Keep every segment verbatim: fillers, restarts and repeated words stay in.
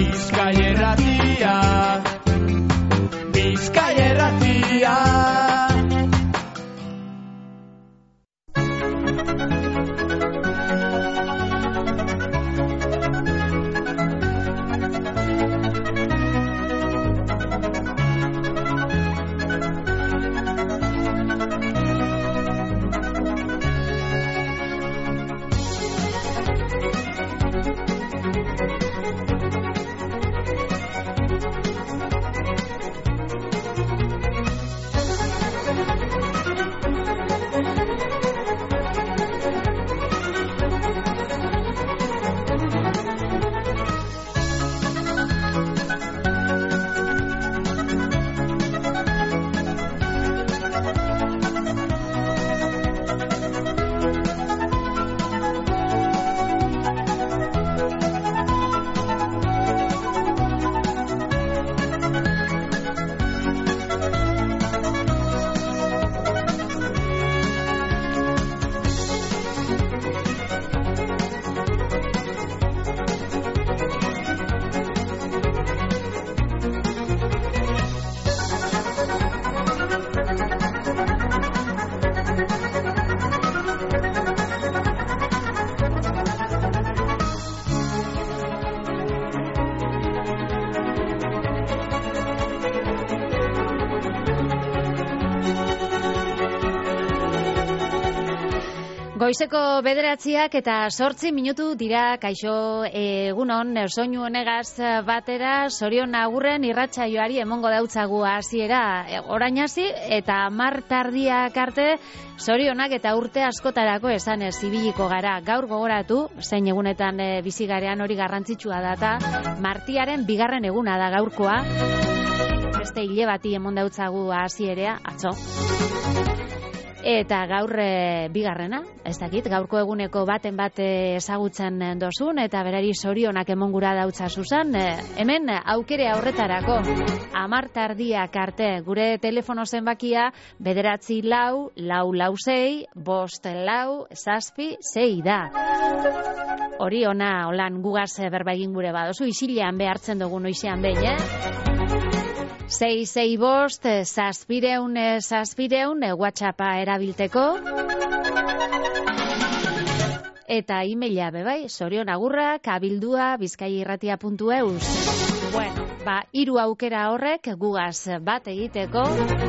Bizkaia Irratia, Bizkaia Irratia. Goizeko bederatziak eta sortzi minutu dira. Kaixo, egunon, soinu honegaz batera, Sorion Agurren irratsaioari emongo dautzagu hasiera orain hasi eta hamar tardiak arte Sorionak eta urte askotarako esanez ibiliko gara. Gaur gogoratu, zein egunetan e, bizigarean hori garrantzitsua data, martiaren bigarren eguna da gaurkoa. Beste hile bati emon dautzagu hasierea, atzo. Eta gaur e, bigarrena, ez dakit, gaurko eguneko baten bat ezagutzen dozun, eta berari sorionak emongura dautza zuzan, e, hemen aukere horretarako, hamar tardiak arte, gure telefono zenbakia, bederatzi lau, lau lau sei, bost lau, zazpi, sei da. Hori ona, holan gugaz berba egin gure badozu, isilean behartzen dugu noizean behin, eh? Sei, sei bost, zazpireun, zazpireun, WhatsAppa erabilteko. Eta e-maila bebai, sorionagurra, kabildua, bizkaiairratia puntu eus. Bueno, ba, hiru aukera horrek gugaz bat egiteko.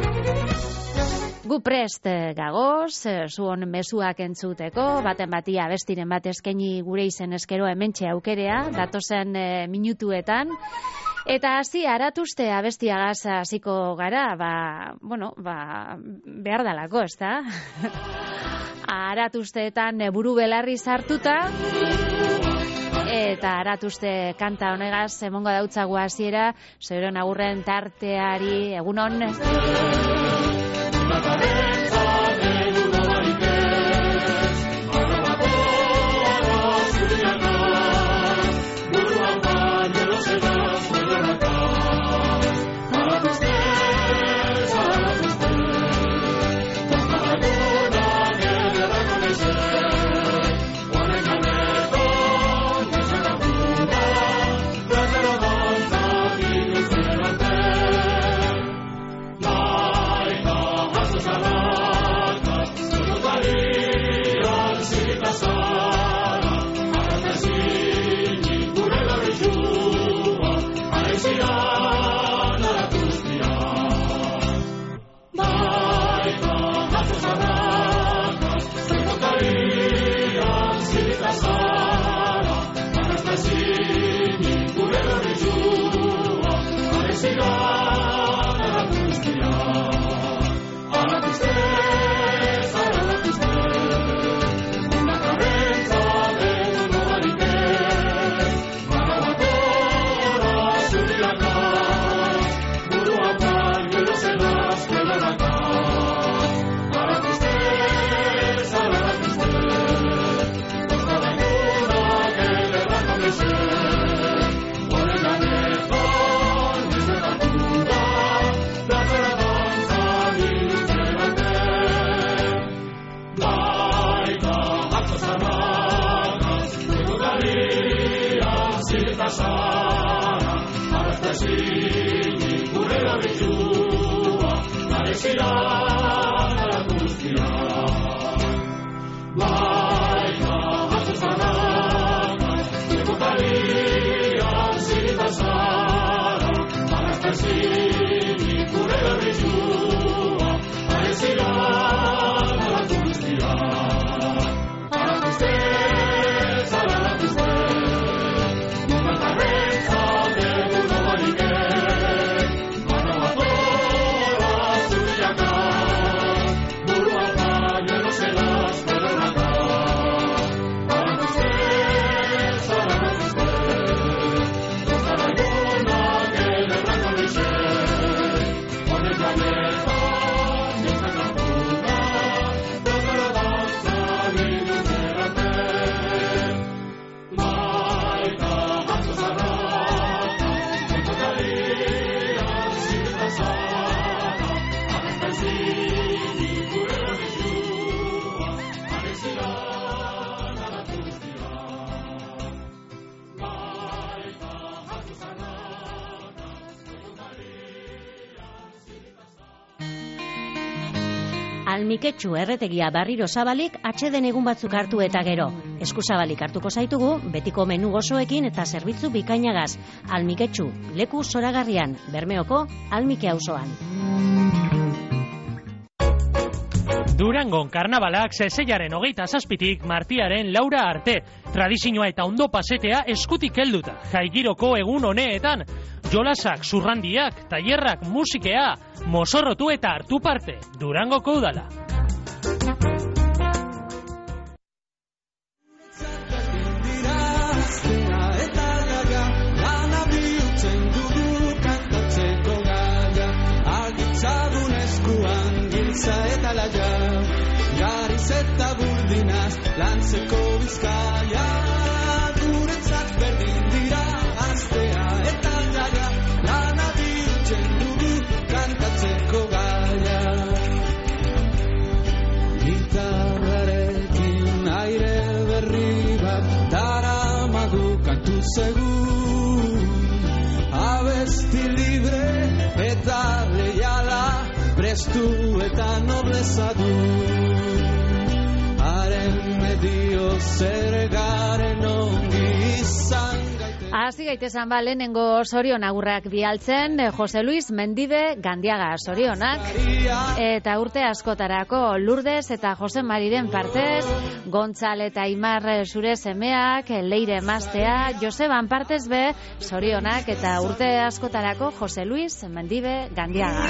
Gu prest gagoz, zuon mezuak entzuteko, baten batia bestiren bat eskaini gure izen eskero hementxe aukerea, datozen e, minutuetan. Eta hasi aratuzte abestiagaz hasiko gara, ba, bueno, ba, behar dalako, ez da? Aratuzteetan buru belarri sartuta, eta aratuzte kanta honegaz emongo dautzagu hasiera, Sorion Agurren tarteari, egunon. Salam. Almiketxu erretegia berriro zabalik atxeden egun batzuk hartu eta gero. Eskuzabalik hartuko zaitugu, betiko menu gozoekin eta zerbitzu bikainagaz. Almiketxu, leku zoragarrian, Bermeoko Almike auzoan. Durangon karnabalak zezeiaren hogeita zazpitik martiaren laura arte. Tradizioa eta ondo pasetea eskutik helduta. Jaigiroko egun honeetan. Jolasak, zurrandiak, tailerrak, musikea, mozorrotu eta hartu parte. Durangoko udala. Eta burdinaz lantzeko bizkaia guretzat berdin dira astea eta jaia lana bihurtzen dugu kantatzeko gaia gitarrarekin aire berri bat daramagu kantu segun abesti libre eta leiala prestu eta nobleza du medio zer garen ongi izan gaite. Hasi gaitezen ba lehenengo sorion agurrak bialtzen, Jose Luis Mendibe Gandiaga sorionak, eta urte askotarako Lourdes eta Jose Mariren partez, Gontzal eta Aimar zure semeak, Leire emaztea, Joseban partez be, sorionak eta urte askotarako Jose Luis Mendibe Gandiaga.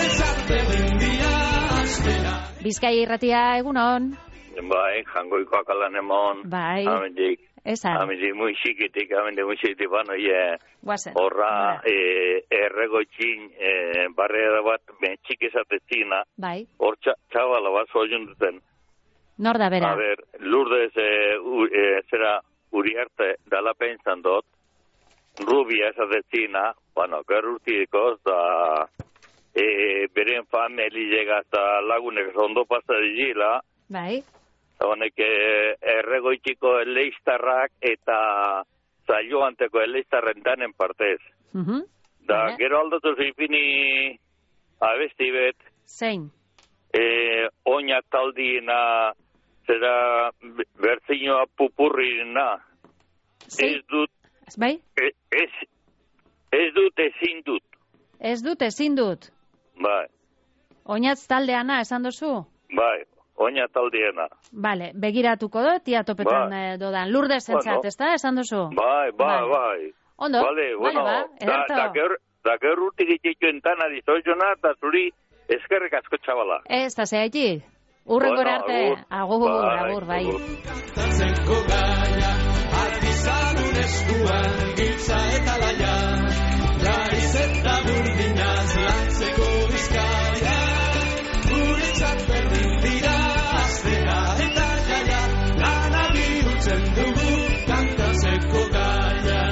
Bizkaia irratia egunon. Bai, jangoikoak alan emon. Bai. Amendik. Eza. Amendik muxikitik, amendik muxikitik, bano, ye. Guazen. Horra, e, erregoitzin, e, barrera bat, ben txikizatetzina. Bai. Hor txabala bat zoiun duten. Nor da bera? A ber, Lourdes, e, u, e, zera, Uriarte, dala pensan dut, rubia esatetzina, bueno, gerurtikoz, da, e, beren familiega eta lagunek ondo pasadizila. Bai. Honek erregoitiko eleiztarrak eta zailioanteko eleiztarren danen partez. Uh-huh. Da, Bale. Gero aldatu zipini abesti bet. Zein? E, oina taldiena, zera bertzinoa pupurrina. Ez dut... Bai? Ez, ez, ez dut ezin dut. Ez dut ezin dut. Bai. Oinatz taldeana esan duzu? Bai. Oina taldiena. Bale, begiratuko dut, tia topetan bai. Dodan. Lourdes entzat, bueno. Ez da, esan duzu? Bai, bai, bai. Ondo, vale, bueno, ba, ederto. Da, da, ger, da gerrutik itxituen tana dizoizona, eta zuri eskerrik asko txabala. Ez, da zeaitik. Urrengora bueno, arte, agur, agur, agur, bai. Kantatzeko gaia, artizanun eskuan, giltza eta laia, gaiz eta burdinaz lantzeko bizkaia, guretzat berdin dira. Eta jaia, lana bihurtzen dugu kantatzeko gaia.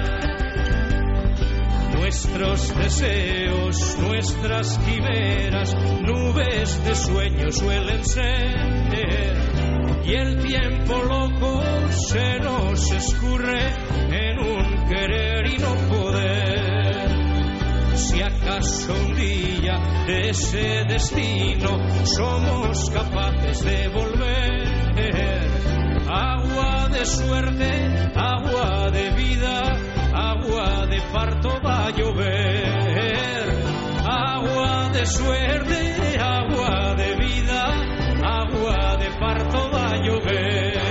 Nuestros deseos, nuestras quimeras, nubes de sueño suelen ser, y el tiempo loco se nos escurre en un querer y no poder. acaso un día de ese destino somos capaces de volver. Agua de suerte, agua de vida, agua de parto va a llover. Agua de suerte, agua de vida, agua de parto va a llover.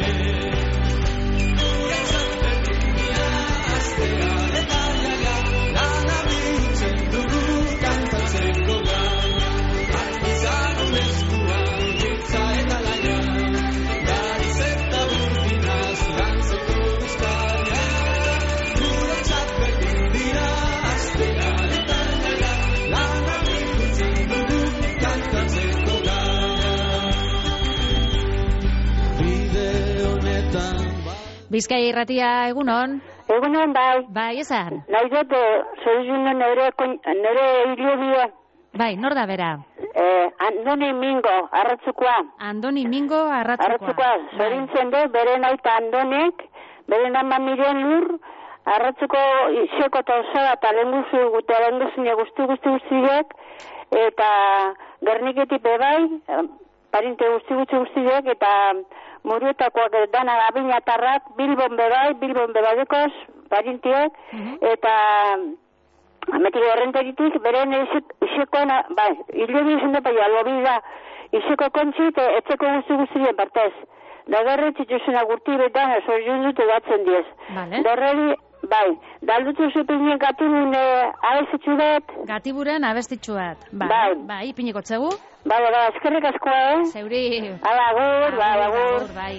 Bizkai irratia, egunon? Egunon, bai. Bai, esan? Nahi dut, zorizun nire, nire hilobia. Bai, nor da bera? Eh, Andoni Mingo, arratzukoa. Andoni Mingo, arratzukoa. Arratzukoa, zorintzen dut, bere naita Andonek, bere nama miren lur, arratzuko iseko eta osaba eta lenguzu, eta lenguzine guzti guzti guztiek, eta Gerniketik bebai, parinte guzti guzti guztiek, eta Muruetakoak dana abinatarrak, Bilbon bebai, Bilbon bebadekoz, parintiek, uh-huh. eta ametik horrenteritik, beren isekoen, bai, hilobi izan dut, alobi da, iseko kontxit, etzeko guzti guztien partez. Da gerre txituzena gurti betan, zor jundut edatzen diez. Vale. Dorreri, bai, daldutu zupinien gatibun abestitxu bat. Gatiburen abestitxu bat. Bai, bai, bai piniko txegu. Bai, bai, eskerrik askoa, eh? Zeuri. Hala, agur, bai, agur. Bai.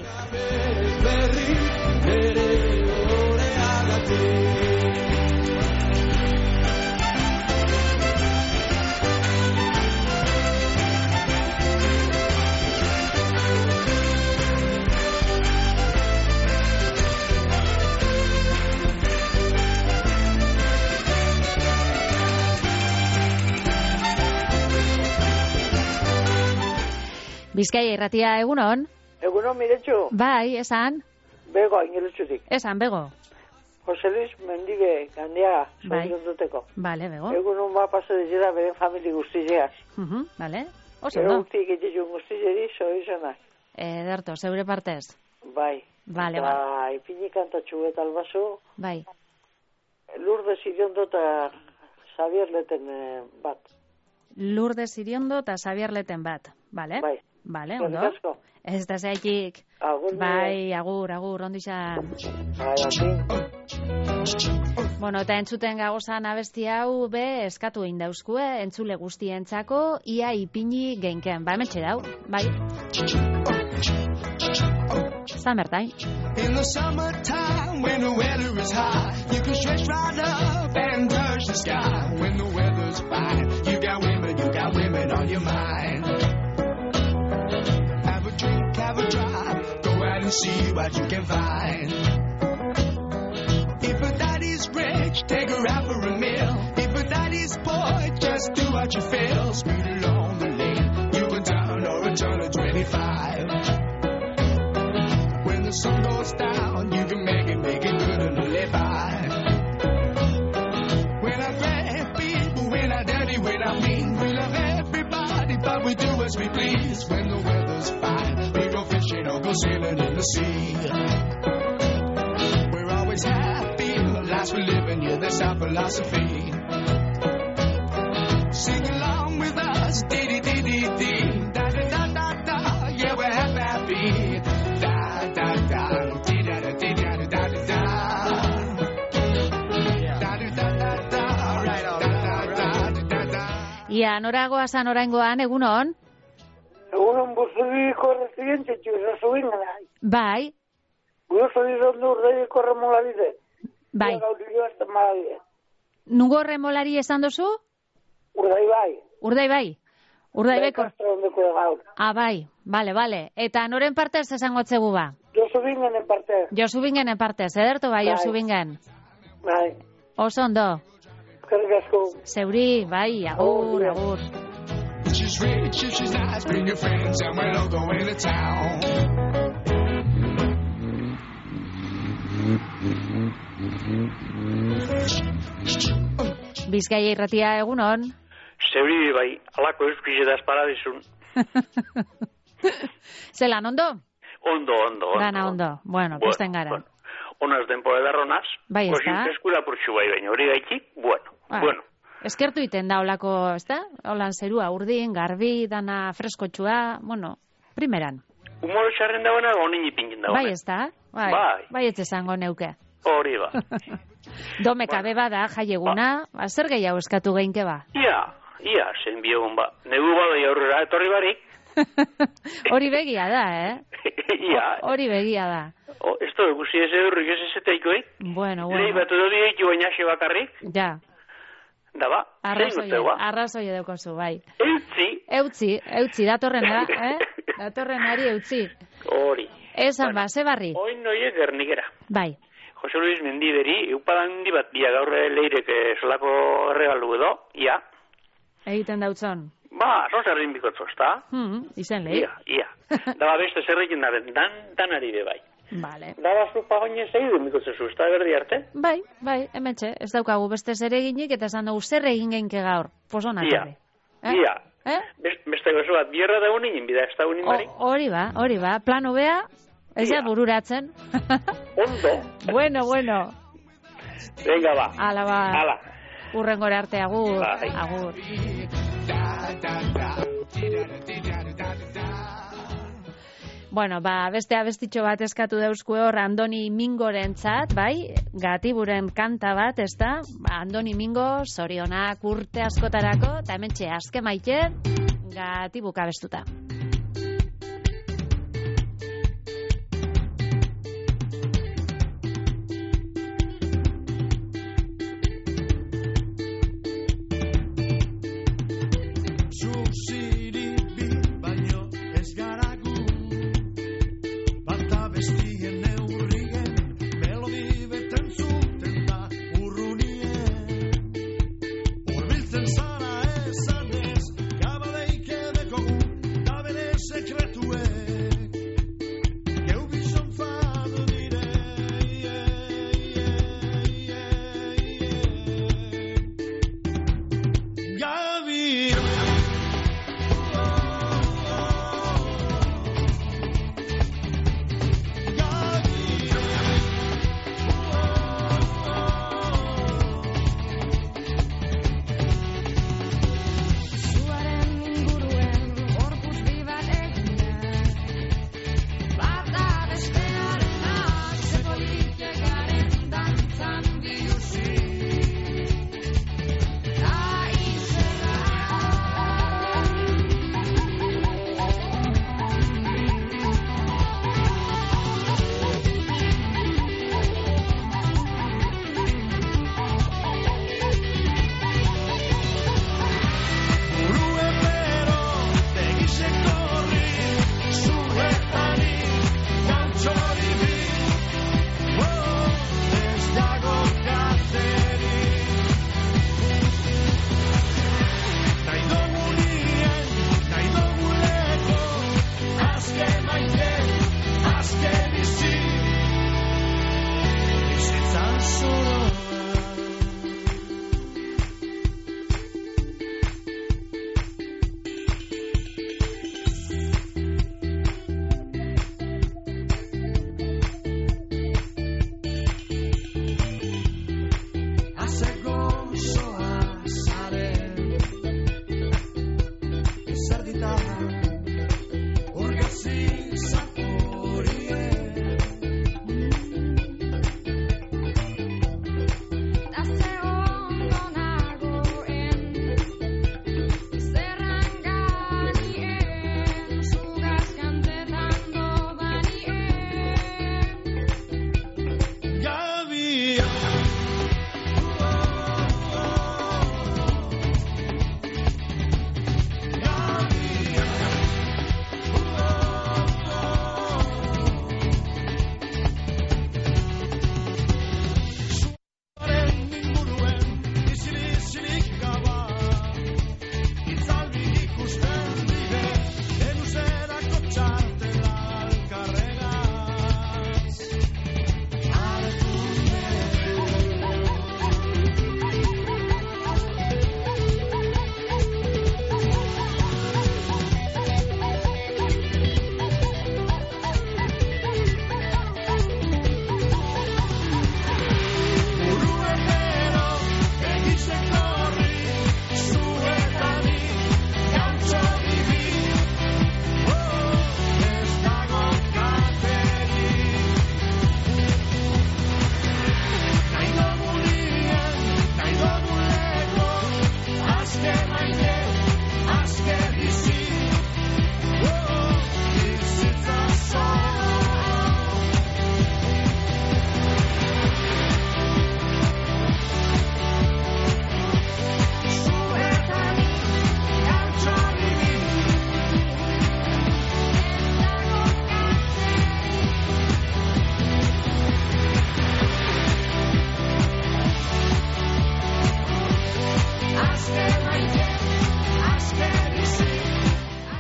Bizkai irratia, egunon? Egunon, miretxo. Bai, esan? Bego, ingeretxutik. Esan, bego. Jose Luis Mendige, gandiaga, bai. Duteko. Bale, bego. Egunon ba pasa dira beren famili guztizeaz. Uh -huh, bale. Oso, no? no? Egutik egitxun guztizeri, zoizanak. Ederto, zeure partez. Bai. Bale, ba. ba. Ipini kantatxu eta albazo. Bai. Lourdes Iriondo eta Xavier Leten bat. Lourdes Iriondo eta Xavier Leten bat. Bale? Bai. Bale, ondo? Ez da zaikik. Agur. Bai, agur, agur, ondo izan. Bai, atin. Bueno, eta entzuten gagozan abesti hau, be, eskatu egin dauzkue, entzule guztientzako, ia ipini geinken. Ba, hemen txedau, bai. Summertime. In the summertime, when the weather is high, you can stretch right up and touch the sky. When the weather's fine, you got women, you got women on your mind. Have a drink, have a drive, go out and see what you can find. If a daddy's rich, take her out for a meal. If a daddy's poor, just do what you feel. Speed along the lane, you go down or a turn of twenty-five. When the sun goes down, you can make it, make it good and live by. We're not bad people, we're not dirty, we're not mean. We love everybody, but we do as we please. When the weather's fine, we go fishing or go sailing in the sea. We're always happy, the lives we live in, yeah, that's our philosophy. Sing along with us, dee-dee-dee-dee-dee, da-da-da-da-da, yeah, we're happy, da-da-da, dee-da-da-dee-da-da-da-da. Da-da-da-da-da, right on, da-da-da-da-da. Ia, noragoa zan oraingoan, egunon? Egunon, buzubiko residente, txuza zubin gara. Bai. Guzo dizondo urdaiko remolaride. Bai. Gaudillo hasta malavide. Nugo remolari esan dozu? Urdai bai. Urdai bai. Urdai bai. Gaur. Ah, bai. Bale, bale. Eta noren partez esango txegu ba? Josu bingenen partez. Josu bingenen partez, ederto bai, Josu bingen. Bai. Oso ondo. Eskerrik asko. Zeuri, bai, agur, agur. She's rich, if she's nice, bring your friends and we'll all go into town. Bizkaia irratia egunon. Zeuri bai, alako euskiz eta esparadizun. Zelan, ondo? Ondo, ondo, ondo. Dana ondo. Bueno, posten gara. Bueno, onaz denpora edarronaz. Bai, ez da? Eskura purtsu bai, baina hori gaitik, bueno, Ba, bueno. Eskertu iten da olako, ez da? Olan zerua urdin, garbi, dana freskotxua, bueno, primeran. Humoro txarren dagoena, honin ipinkin dagoena. Bai, ez da? Bai, bai. Bai ez esango neuke. Hori ba. Dome kabe bada, jaieguna, ba. Zer gehiago eskatu geinke ba? Ia, ia, zen biogun ba. Negu badoi aurrera etorri barik. Hori begia da, eh? Ia. Hori begia da. O, ez da, guzi ez edurrik ez ezeteikoik. Bueno, Lehi bueno. bat edori eitu baina xe bakarrik. Ja. Da ba, Arrazoi, arrazoi edeukozu, bai. Eutzi. Eutzi, eutzi, datorren da, eh? Datorren ari eutzi. Hori. Esan ba, ze barri? Oin noie gernikera. Bai. Jose Luis Mendiberi, eupadan handi bat dia gaur leirek solako erregalu edo, ia. Egiten dautzon. Ba, zo zerrin bikotzo, ezta? Hmm, izen lehi. Ia, ia. Daba beste zerrekin da, dan, dan ari be bai. Vale. Daba zu pagoine zeidu bikotzo zu, ezta berdi arte? Bai, bai, hemetxe, ez daukagu beste zer eginik, eta esan dugu zer egin geinke gaur. Posona Ia, torri. Eh? ia. Eh? Best, beste gozo bat, bierra da unin, bida ez da unin O- bari. Hori ba, hori ba, plano bea, ez ja Ia. bururatzen. Ondo. Bueno, bueno. Venga, ba. Ala ba. Ala. Urrengore arte, agur. Bai. Agur. Bueno, ba, beste abestitxo bat eskatu dauzkue hor Andoni Mingorentzat, bai? Gatiburen kanta bat, ez da? Ba, Andoni Mingo, zorionak urte askotarako, eta hementxe azke maite, Gatibuk abestuta. Zuziri bi baino ez gara gu, bata bestien neurrien, melodi beten zuten da urrunien. Urbiltzen zara esanez, gabadeik edeko gu, da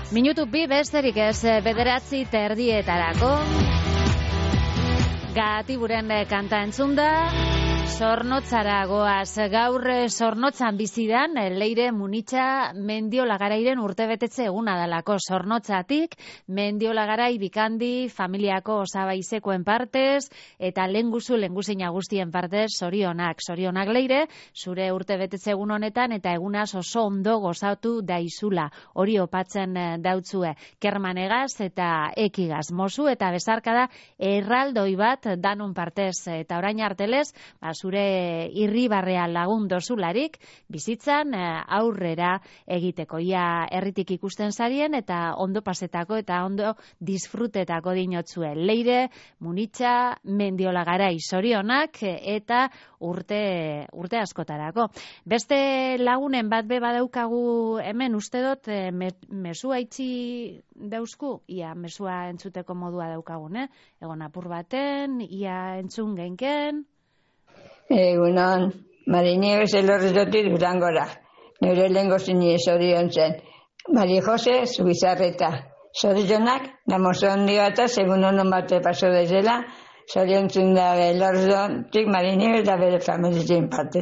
Minutu bi besterik ez bederatzi terdietarako. Gatiburen kanta entzun da. Zornotzara goaz, gaur Zornotzan bizidan, Leire Munitza Mendiolagarainen urtebetetze eguna dalako. Zornotzatik, Mendiolagarai bikandi, familiako osabaizekoen partez, eta lenguzu, lenguzina guztien partez, zorionak. Zorionak Leire, zure urtebetetze egun honetan, eta egunaz oso ondo gozatu daizula. Hori opatzen dautzue, kermanegaz eta ekigaz. Mozu eta bezarkada erraldoi bat danon partez, eta orain artelez, ba, zure irribarrea lagun dozularik, bizitzan aurrera egiteko. Ia herritik ikusten zarien eta ondo pasetako eta ondo disfrutetako dinotzue. Leire Munitza Mendiolagarai zorionak eta urte, urte askotarako. Beste lagunen bat be badaukagu hemen, uste dut, me, mesua itxi dauzku, ia mesua entzuteko modua daukagun, eh? Egon apur baten, ia entzun genken. Egunon, Mari Nieves elorrezotik Durangora. Nire lehengo zini zorion zen. Mari Jose, Zubizarreta. Zorionak, namozon diata, segun honon bate paso dezela, zorion zunda elorrezotik Mari Nieves da bere familizien partez.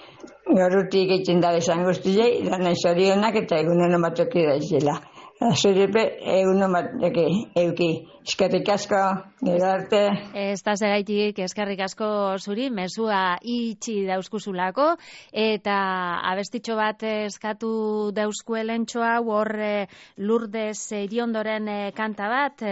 Garutik egiten da bezan guztizei, dana zorionak eta egun honon batoki dezela. Zuripe, egun bat euki. Eskerrik asko, gero arte. Ez da zegaitik eskerrik asko zuri, mesua itxi dauzkuzulako, eta abestitxo bat eskatu dauzkuelentxo hau hor Lourdes Iriondoren kanta bat,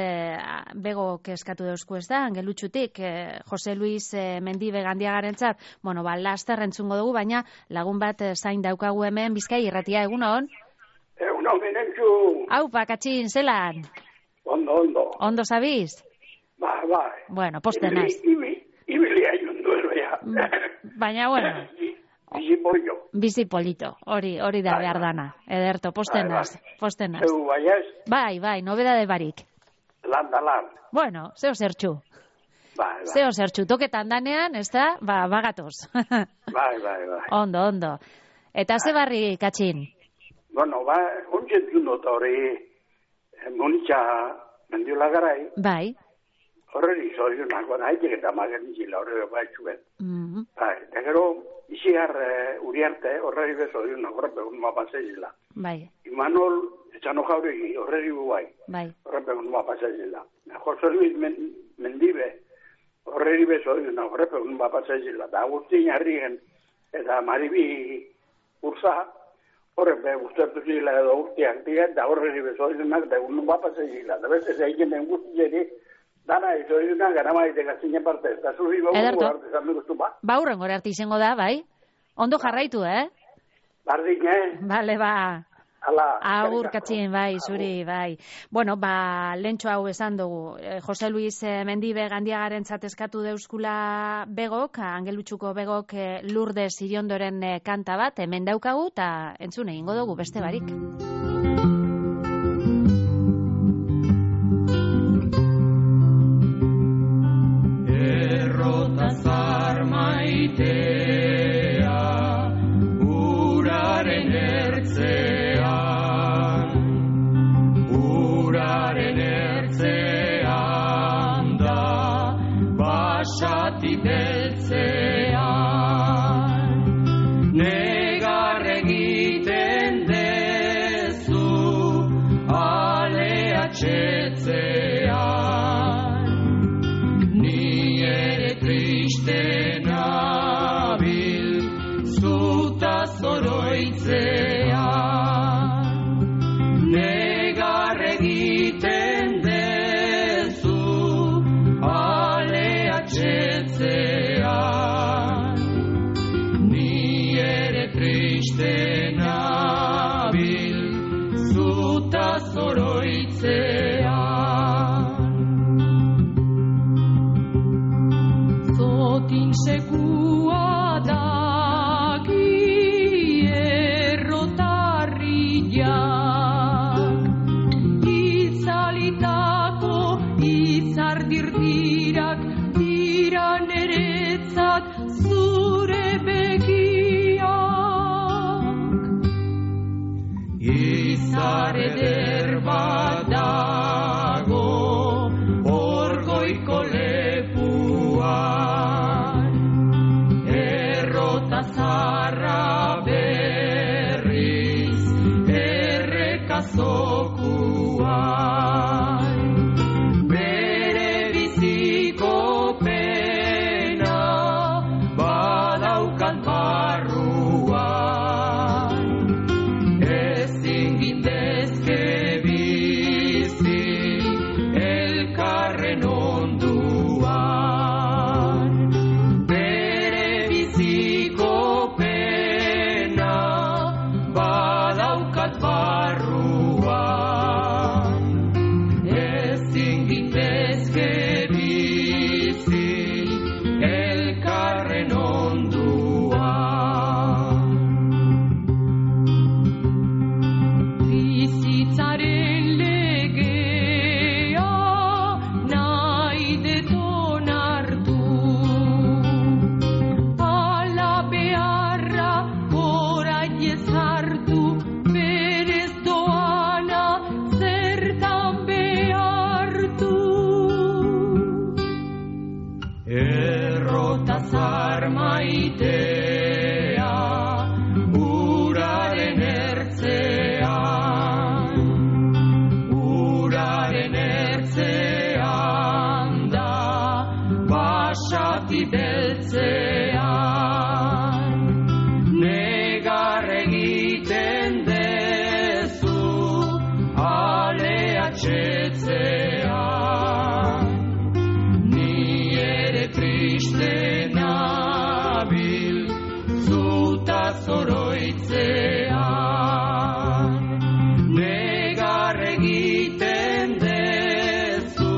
begok eskatu dauzku ez da, angelutxutik, Jose Luis Mendibe Gandiagarentzat, bueno, ba, laster entzungo dugu, baina lagun bat zain daukagu hemen, Bizkai irratia, egun hon? Egun hon, benentzu. Hau, pakatxin, zelan? Ondo, ondo. Ondo zabiz? Ba, ba. Bueno, posten naz. Ibili aion duelo, ja. Baina, bueno. Bizi pollo. Bizi polito, hori, hori da behar dana. Ederto, posten naz, posten naz. Zeu, baiaz? Bai, bai, nobedade barik. Lan da lan. Bueno, zeo zertxu. Bai, bai. Zeo zertxu, toketan danean, ez da, ba, bagatoz. Bai, bai, bai. Ondo, ondo. Eta ze barri, katxin? Bueno, ba, ontzen dut hori Munitza Mendiolagarai. Bai. Horreri zorionak, baina haitek eta magen nizila horreri baitxuen. Mm-hmm. Bai, eta gero, iziar uh, Uriarte horreri bezorionak horrepegun mapazezila. Bai. Imanol etxano jauregi horreri guai. Bai. Horrepegun mapazezila. Jose Luis Mendibe horreri bezorionak horrepegun mapazezila. Da Agustin Arrigen eta Maribi Urza horrepe guztatu zila edo urteak dira, da horreri bezorionak da egun mapazezila. Da beste zeiken den guztiari dana izorionak gara maitek azinen parte. Da zurri bau arte zan duguztu ba. Ba hurren gore arte izango da, bai? Ondo jarraitu, eh? Bardin, eh? Bale, ba. Hala. Agur katxin, bai, zuri, bai. Bueno, ba, lentxo hau esan dugu. Jose Luis Mendibe Gandiagaren eskatu deuskula begok, angelutxuko begok Lourdes Iriondoren kanta bat, hemen daukagu, eta entzune egingo dugu beste barik. Errotazar maitea, uraren ertzea, uraren ertzean da, basati beltzean, negar egiten dezu, ale atxetzean, ni ere triste nabil, zuta zoroitzean, negar egiten dezu, ale atxetzean, ni ere triste nabil, zuta zoroitzean. Zotin sekua daki errotarriak, itzalitako itzardirdirak dira neretzat zure begiak. zaharra berriz errekazokuan, bere biziko pena badaukan barruan, ezin gindezke bizi elkarren onduan, bere biziko pena badaukat barruan, ezin gindezke bizi elkarren onduan. Bizitzaren legea nahi deton hartu, ala beharra orain ez hartu, berez doana zertan behartu. Errotazar maitea uraren ertzean, uraren ertzean da basati beltzean, negar egiten dezu aleatxetzean, ni ere triste nabil zuta zoroitzean, negar egiten dezu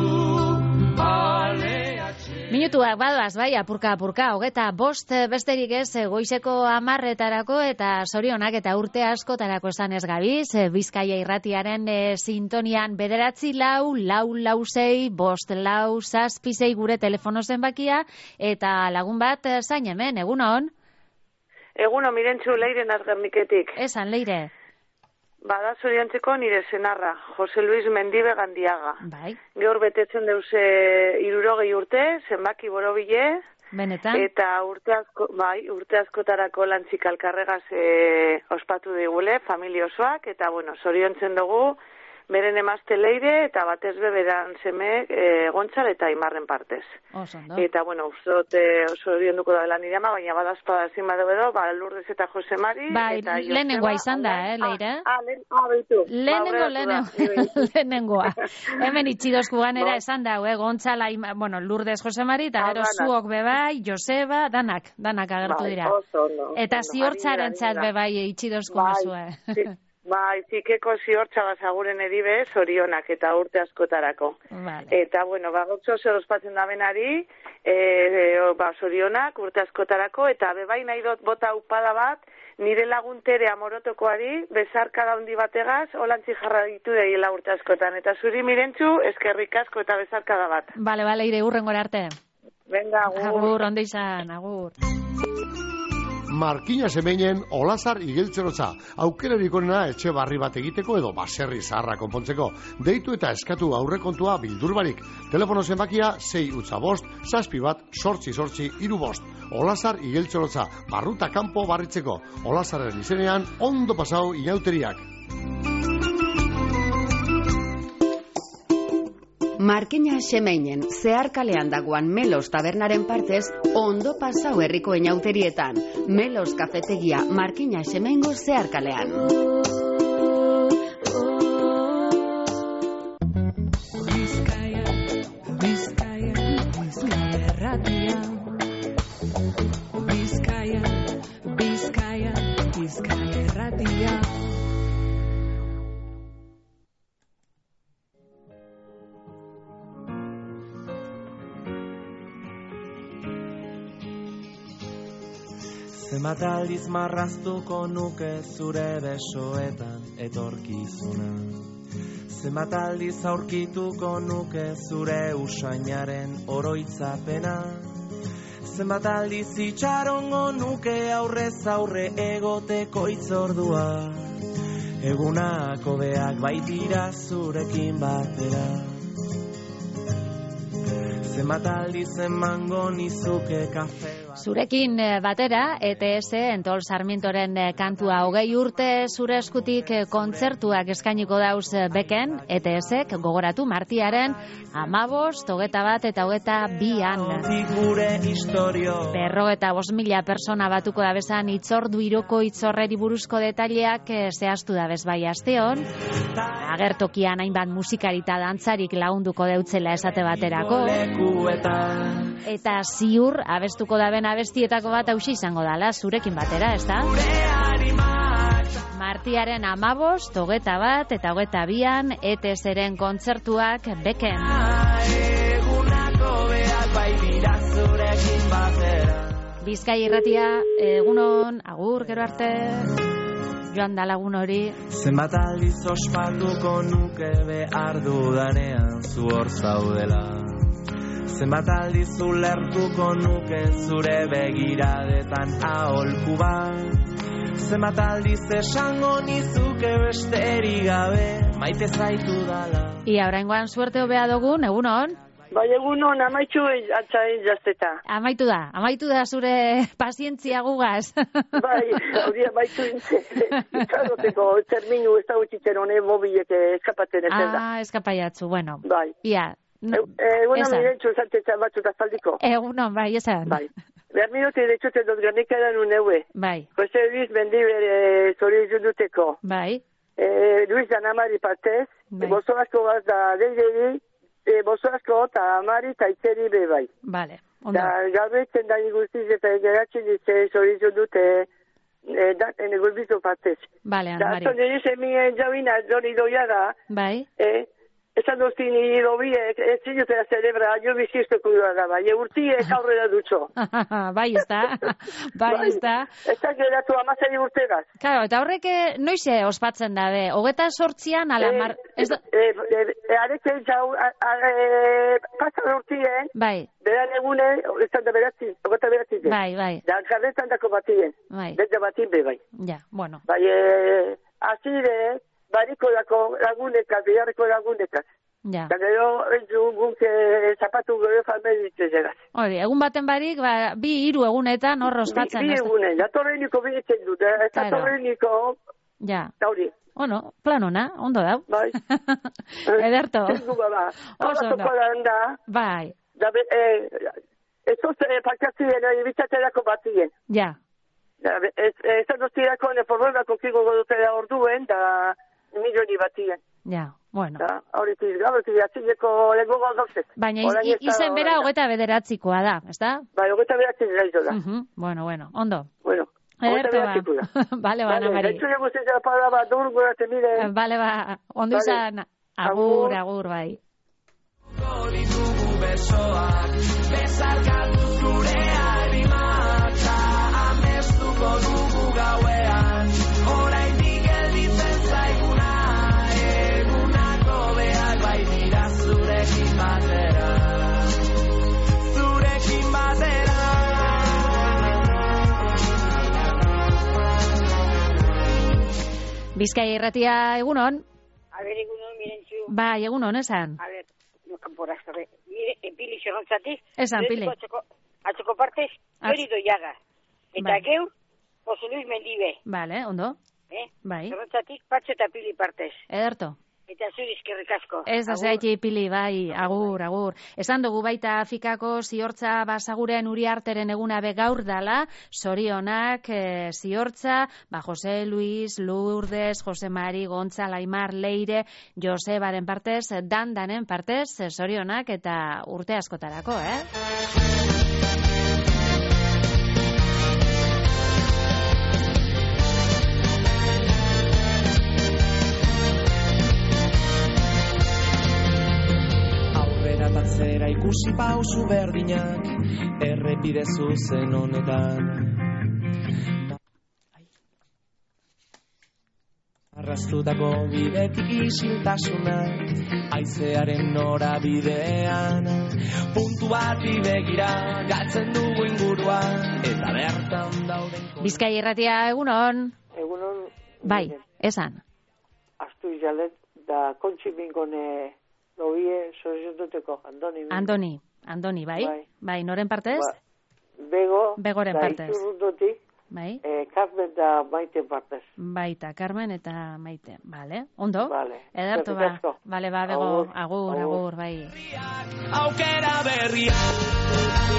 aleatxetzean. Minutuak badoaz, bai, apurka, apurka, hogeta bost eh, besterik ez, eh, goizeko hamarretarako eta zorionak eta urte askotarako esan ez gabiz, eh, Bizkaia irratiaren eh, sintonian bederatzi lau, lau lau zei, bost lau zazpi zei gure telefono zenbakia, eta lagun bat eh, zain hemen, egunon? Eguno, Mirentxu, Leiren Azgerniketik. Esan, Leire. Bada zoriontzeko nire senarra, Jose Luis Mendibe Gandiaga. Bai. Gaur betetzen deuse irurogei urte, zenbaki borobile, Benetan? eta urte, asko, bai, urte askotarako lantzik alkarregaz e, ospatu digule, familia osoak, eta bueno, zoriontzen dugu, beren emazte Leire, eta batez be beran seme e, Gontzal eta Imarren partez. Oso, ondo. Eta, bueno, uzot e, oso orionduko da lan irama, baina badazpada ezin badu edo, ba, Lourdes eta Jose Mari. Bai, eta lehenengoa Joseba, izan da, eh, Leire? Ah, ah, lehen, ah, behitu. Lehenengo, lehenengo, lehenengoa. Hemen itxidozku ganera esan da, eh, Gontzala, Ima- bueno, Lourdes Jose Mari, eta Ah, gero danak. zuok bebai, Joseba, danak, danak agertu Bai, dira. oso ondo, Eta ondo, ziortzarentzat ari da, ari da. bebai itxidozku Bai, mezue. zi- Bai, zikeko ziortza bazaguren edibe, zorionak eta urte askotarako. Vale. Eta, bueno, ba, gotzo zer ospatzen da benari, e, e, ba, zorionak urte askotarako, eta bebai nahi dut bota upada bat, nire laguntere amorotokoari, bezarkada handi bategaz, holantzi jarra ditu deiela urte askotan. Eta zuri Mirentxu, eskerrik asko eta bezarkada bat. Bale, bale, ire, urrengora arte. Venga, agur. Agur, ondo izan, agur. Markina Semeinen Olazar igeltzerotza, aukerarik onena etxe barri bat egiteko edo baserri zaharra konpontzeko. Deitu eta eskatu aurrekontua bildurbarik. Telefono zenbakia sei utza bost, zazpi bat, sortzi sortzi, iru bost. Olazar igeltzerotza, barruta kanpo barritzeko. Olazarren izenean, ondo pasau inauteriak. Markina Semeinen zeharkalean dagoan Melos tabernaren partez ondo pasau herriko inauterietan. Melos kafetegia Markina Semeingo zeharkalean. Bizkaia, Bizkaia, Bizkaia erratia. Bizkaia, Bizkaia, Bizkaia erratia. Zenbat aldiz marraztuko nuke zure besoetan etorkizuna. Zenbat aldiz aurkituko nuke zure usainaren oroitzapena. Zenbat aldiz itxarongo nuke aurrez aurre egoteko itzordua. Egunak hobeak baitira zurekin batera. Zenbat aldiz emango nizuke kafe Zurekin batera, E T S, Entol Sarmientoren kantua hogei urte zure eskutik kontzertuak eskainiko dauz beken, E T Sek gogoratu martiaren amabost, hogeta bat eta hogeta bian. Berrogeta bost mila persona batuko da bezan itzordu iroko itzorreri buruzko detaileak zehaztu da bez bai asteon. Agertokian hainbat musikarita dantzarik lagunduko deutzela esate baterako. Eta ziur abestuko daben abestietako bat hausi izango dala, zurekin batera, ez da? Martiaren amabost, hogeta bat eta hogeta bian, E T S-ren kontzertuak beken. Bizkai irratia, egunon, agur, gero arte, joan da lagun hori. Zenbat aldiz ospatuko nuke behar dudanean zu hor zaudela. Zenbat aldiz ulertuko nuke zure begiradetan aholku bat. Zenbat aldiz esango nizuke besterik gabe maite zaitu dala. Ia, oraingoan suerte hobea dugun, egunon? Bai, egunon, amaitu atzain jazteta. Amaitu da, amaitu da zure pazientzia gugaz. Bai, hori amaitu intzen. Ikadoteko, terminu ez da utzitzen hone mobilek eskapatzen ez da. Ah, eskapaiatzu, bueno. Bai. Ia. Egunon, mirentzu zantetza batzut azaldiko. Egunon, bai, esan. Bai. Behar minuti detxote dut granika edan uneue. Bai. Jose Luis Mendiber zori juduteko. Bai. Luis Danamari partez. Bozo asko gaz da deideri. E, bozo asko eta amari eta itzeri be bai. Vale, ondo. Da, galbetzen da iguziz eta geratzen ditze zorizun dute e, da, ene gulbizo partez. Vale, amari. Da, zone nire mien jauina doni doia da. Bai. E, esan doztin hilo biek, ez zinutera cerebra, jo bizizte kudura da, bai, urtiek aurrera dutxo. Bai, ez da. Bai, ez da. Ez da geratu amazari urtegaz. Claro, eta horrek noize ospatzen da, be? Hogeta sortzian, ala mar... Areke jau, pasan urtien, bai. Beran egune, ez da beratzi, hogeta beratzi. Bai, bai. Da, garretan dako batien. Bai. Bete batien be, bai. Ja, bueno. Bai, azire... Bariko dako lagunekaz, biharriko lagunekaz. Ja. Eta gero, ez dugun, zapatu gero falmeditzen zegaz. Hori, egun baten barik, ba, bi hiru egunetan horro ospatzen. Bi, bi egunen, datorreniko bihitzen dut, eh? Claro. Datorreniko... Ja. Tauri. Ono, plan ona, ondo dau. Bai. Ederto. Ez du baba. Oso ondo. Da, bai. Da, eh, ez oz, eh, parkatzien, eh, bitzaterako batien. Ja. Da, ez, ez adostirako, neforroelako kigo godutela orduen, da... milioni batien. Ja, bueno. Da, horitiz, gabetik, atzileko lego gauzek. Baina iz, izen bera hogeta bederatzikoa da, ez da? Bai, hogeta bederatzikoa da, izo da. Uh -huh. Bueno, bueno, ondo. Bueno, hogeta bederatzikoa da. Bale, ba, Ana Mari. Etxu egu zezera para bat, dur gurate, mire. Bale, ba, ondo izan, agur, agur, bai. Besoak, bezarkatu zure arimatza, amestuko dugu gauean, oraindik gelditzen zaiguna, egunako behar bai dira zurekin batera, zurekin batera. Bizkai irratia, egunon? A ber, egunon, mirentzu. Bai, egunon, esan. A ber, no kanporazko, be. Mire, pili xerrontzatik. Esan, pili. Atzoko, atzoko partez, hori doiaga. Eta bai. Geu, Jose Luis Mendibe. Vale, ondo. Eh? Bai. Xerrontzatik, patxe eta pili partez. Ederto. Eta zuri eskerrik asko. Ez da zaiti pili, bai, agur, agur. Esan dugu baita Afikako ziortza basaguren Uriarteren eguna be gaur dala, zorionak e, ziortza, ba Jose Luis, Lourdes, Jose Mari, Gontza, Laimar, Leire, Josebaren partez, Dandanen partez, zorionak eta urte askotarako, eh? Zera ikusi pausu berdinak errepide zuzen honetan. Arrastutako bidetik isiltasunak haizearen norabidean, puntu bati begira galtzen dugu ingurua eta bertan dauden. Bizkai irratia, egunon. Egunon. Bai, esan. Astu izalet da kontximingone Nobie, sorizotuteko, Andoni. Andoni, Andoni, bai? Bai, bai noren partez? Ba, Bego, Begoren da partez. Iturrundotik, Bai. eh, Carmen da Maite partez. Baita, Carmen eta Maite. Vale, ondo? Vale. Edertu ba. Vale, ba, Bego, agur, agur, bai. Aukera berria.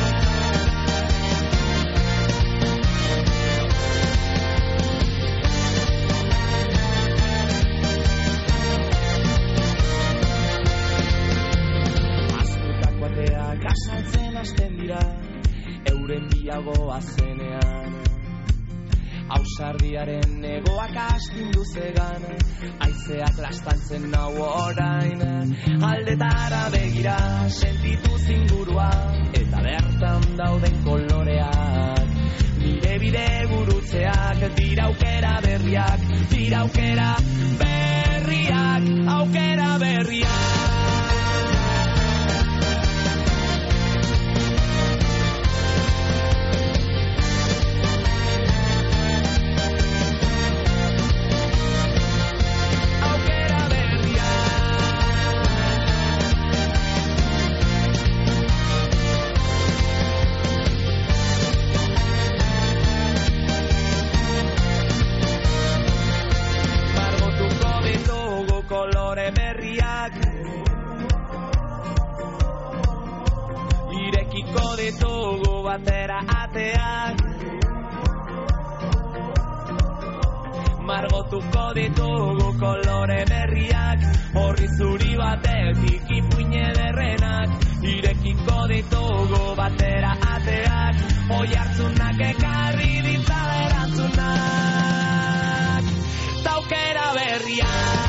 Kasaltzen hasten dira, euren biagoa zenean. Ausardiaren negoak astindu zegan, aizeak lastantzen nau orain. Aldetara begira, sentitu zingurua, eta bertan dauden koloreak. Nire bide gurutzeak, dira aukera berriak, dira aukera berriak, aukera berriak. Kolore berriak irekiko ditugu batera ateak, margotuko ditugu kolore berriak, horri zuri batetik ipuine derrenak, irekiko ditugu batera ateak, oi hartzunak ekarri ditza erantzunak, taukera berriak.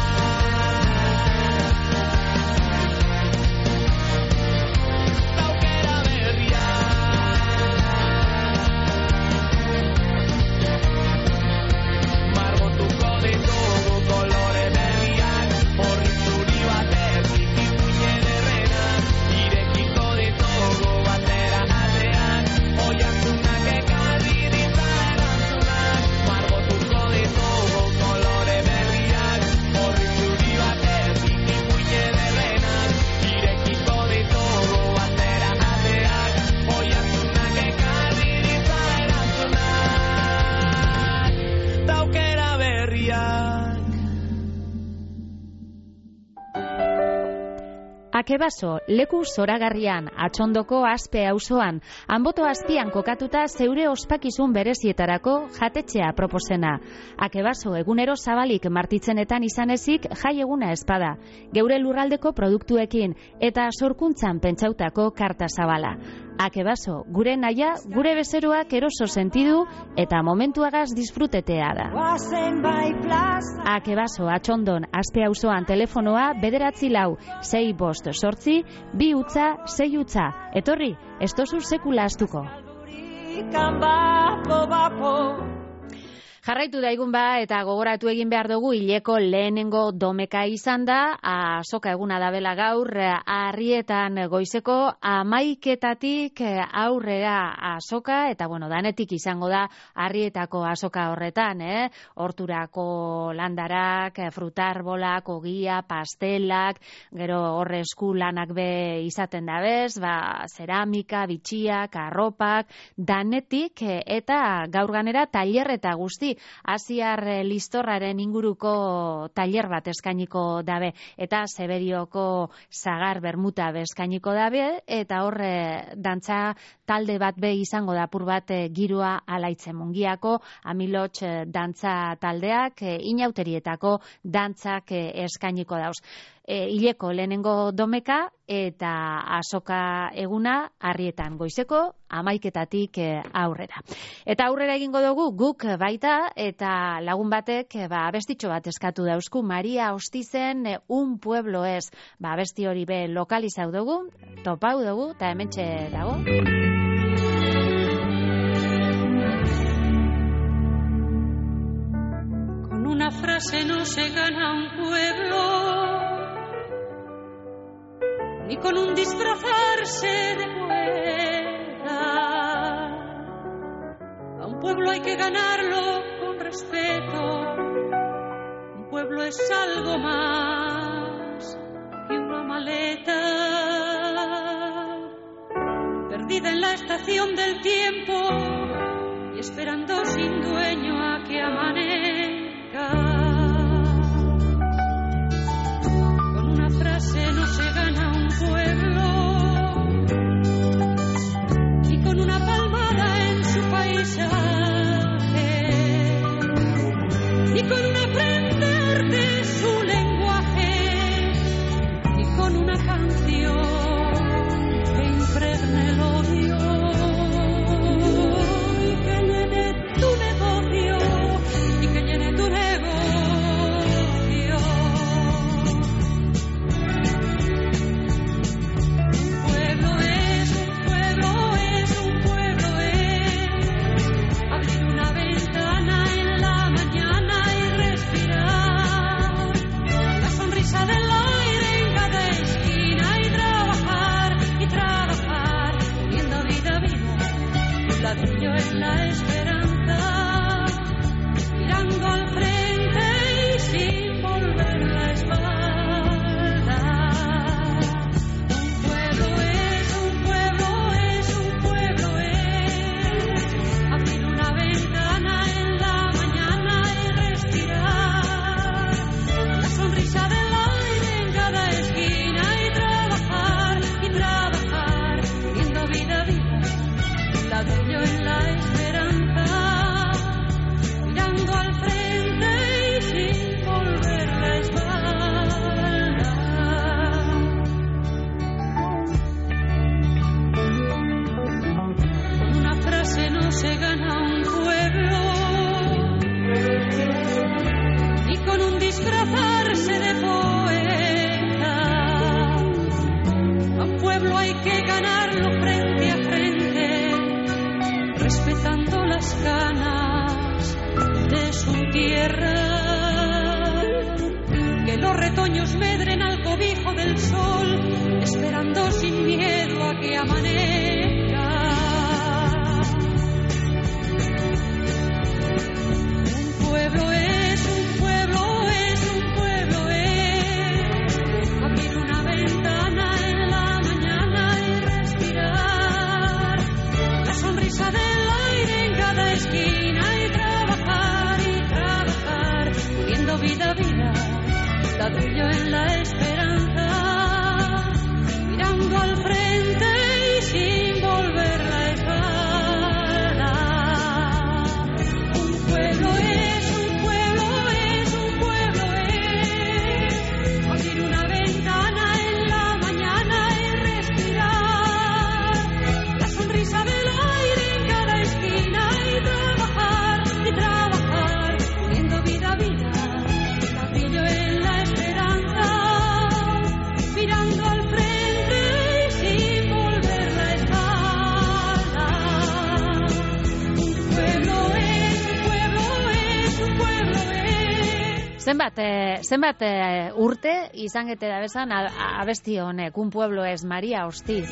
Akebaso, leku zoragarrian, Atxondoko Aspe auzoan, Anboto azpian kokatuta zeure ospakizun berezietarako jatetxea proposena. Akebaso egunero zabalik martitzenetan izan ezik jai eguna espada, geure lurraldeko produktuekin eta sorkuntzan pentsautako karta zabala. Akebaso, gure naia, gure bezeroak eroso sentidu eta momentuagaz disfrutetea da. Akebaso, Atxondon, Aspe auzoan telefonoa bederatzi lau, sei bost sortzi, bi utza, sei utza. Etorri, ez tozu sekula astuko. Jarraitu daigun ba, eta gogoratu egin behar dugu, hileko lehenengo domeka izan da, azoka eguna dabela gaur, Arrietan goizeko amaiketatik aurrera azoka, eta bueno, danetik izango da Arrietako azoka horretan, eh? Horturako landarak, frutarbolak, ogia, pastelak, gero horre eskulanak be izaten da bez, ba, zeramika, bitxiak, arropak, danetik, eta gaur ganera tailer eta guzti, Asiar listorraren inguruko tailer bat eskainiko dabe, eta Zeberioko zagar bermuta eskainiko dabe, eta horre dantza talde bat be izango da apur bat giroa alaitzen Mungiako Amilotx dantza taldeak, inauterietako dantzak eskainiko dauz. E, hileko lehenengo domeka eta azoka eguna Arrietan goizeko amaiketatik aurrera. Eta aurrera egingo dugu guk baita, eta lagun batek ba, abestitxo bat eskatu dauzku, Maria Ostizen Un Pueblo Ez. Ba, abesti hori be lokalizau dugu, topau dugu, eta hementxe dago. Con una frase no se gana un pueblo, ni con un disfrazarse de buena. A un pueblo hay que ganarlo con respeto. Un pueblo es algo más que una maleta perdida en la estación estación del tiempo y esperando sin dueño a que amanezca. Con una frase no se gana un pueblo, ni con una palmada en su paisaje, ni con un aprender de su lenguaje, ni con una canción que impregne el odio y que llene tu negocio, y que llene tu negocio. Un pueblo es, un pueblo es, un pueblo es abrir una ventana en la mañana y respirar la sonrisa del aire en cada esquina y trabajar, y trabajar, viendo vida viva, un ladrillo en la esperanza, mirando al frente y sin volver la espalda. Un pueblo es, un pueblo es, un pueblo es abrir una ventana en la mañana y respirar la sonrisa del aire en cada esquina y trabajar, y trabajar, viendo vida viva, un ladrillo en la esperanza, mirando al frente y sin volver la espalda. Con una frase no se gana un pueblo, ni con un disfrazarse de poeta. A un pueblo hay que ganarlo frente a frente, respetando las ganas de su tierra. Que los retoños medren al cobijo del sol, esperando sin miedo a que amanezca. Un pueblo es, un pueblo es, un pueblo es abrir una ventana en la mañana y respirar la sonrisa del aire en cada esquina y trabajar, y trabajar, viendo vida viva, ladrillo en la esperanza, mirando al frente y sin volver la espalda. Un pueblo es, un pueblo es, un pueblo es abrir una ventana en la mañana y respirar la sonrisa del aire en cada esquina y trabajar, y trabajar, viendo vida viva, ladrillo en la esperanza, mirando al frente y sin volver la espalda. Un pueblo es, un pueblo es, un pueblo es. Zenbat, eh, zenbat eh, urte izan gete da bezan a- a- abesti honek, un pueblo es Maria Hostiz.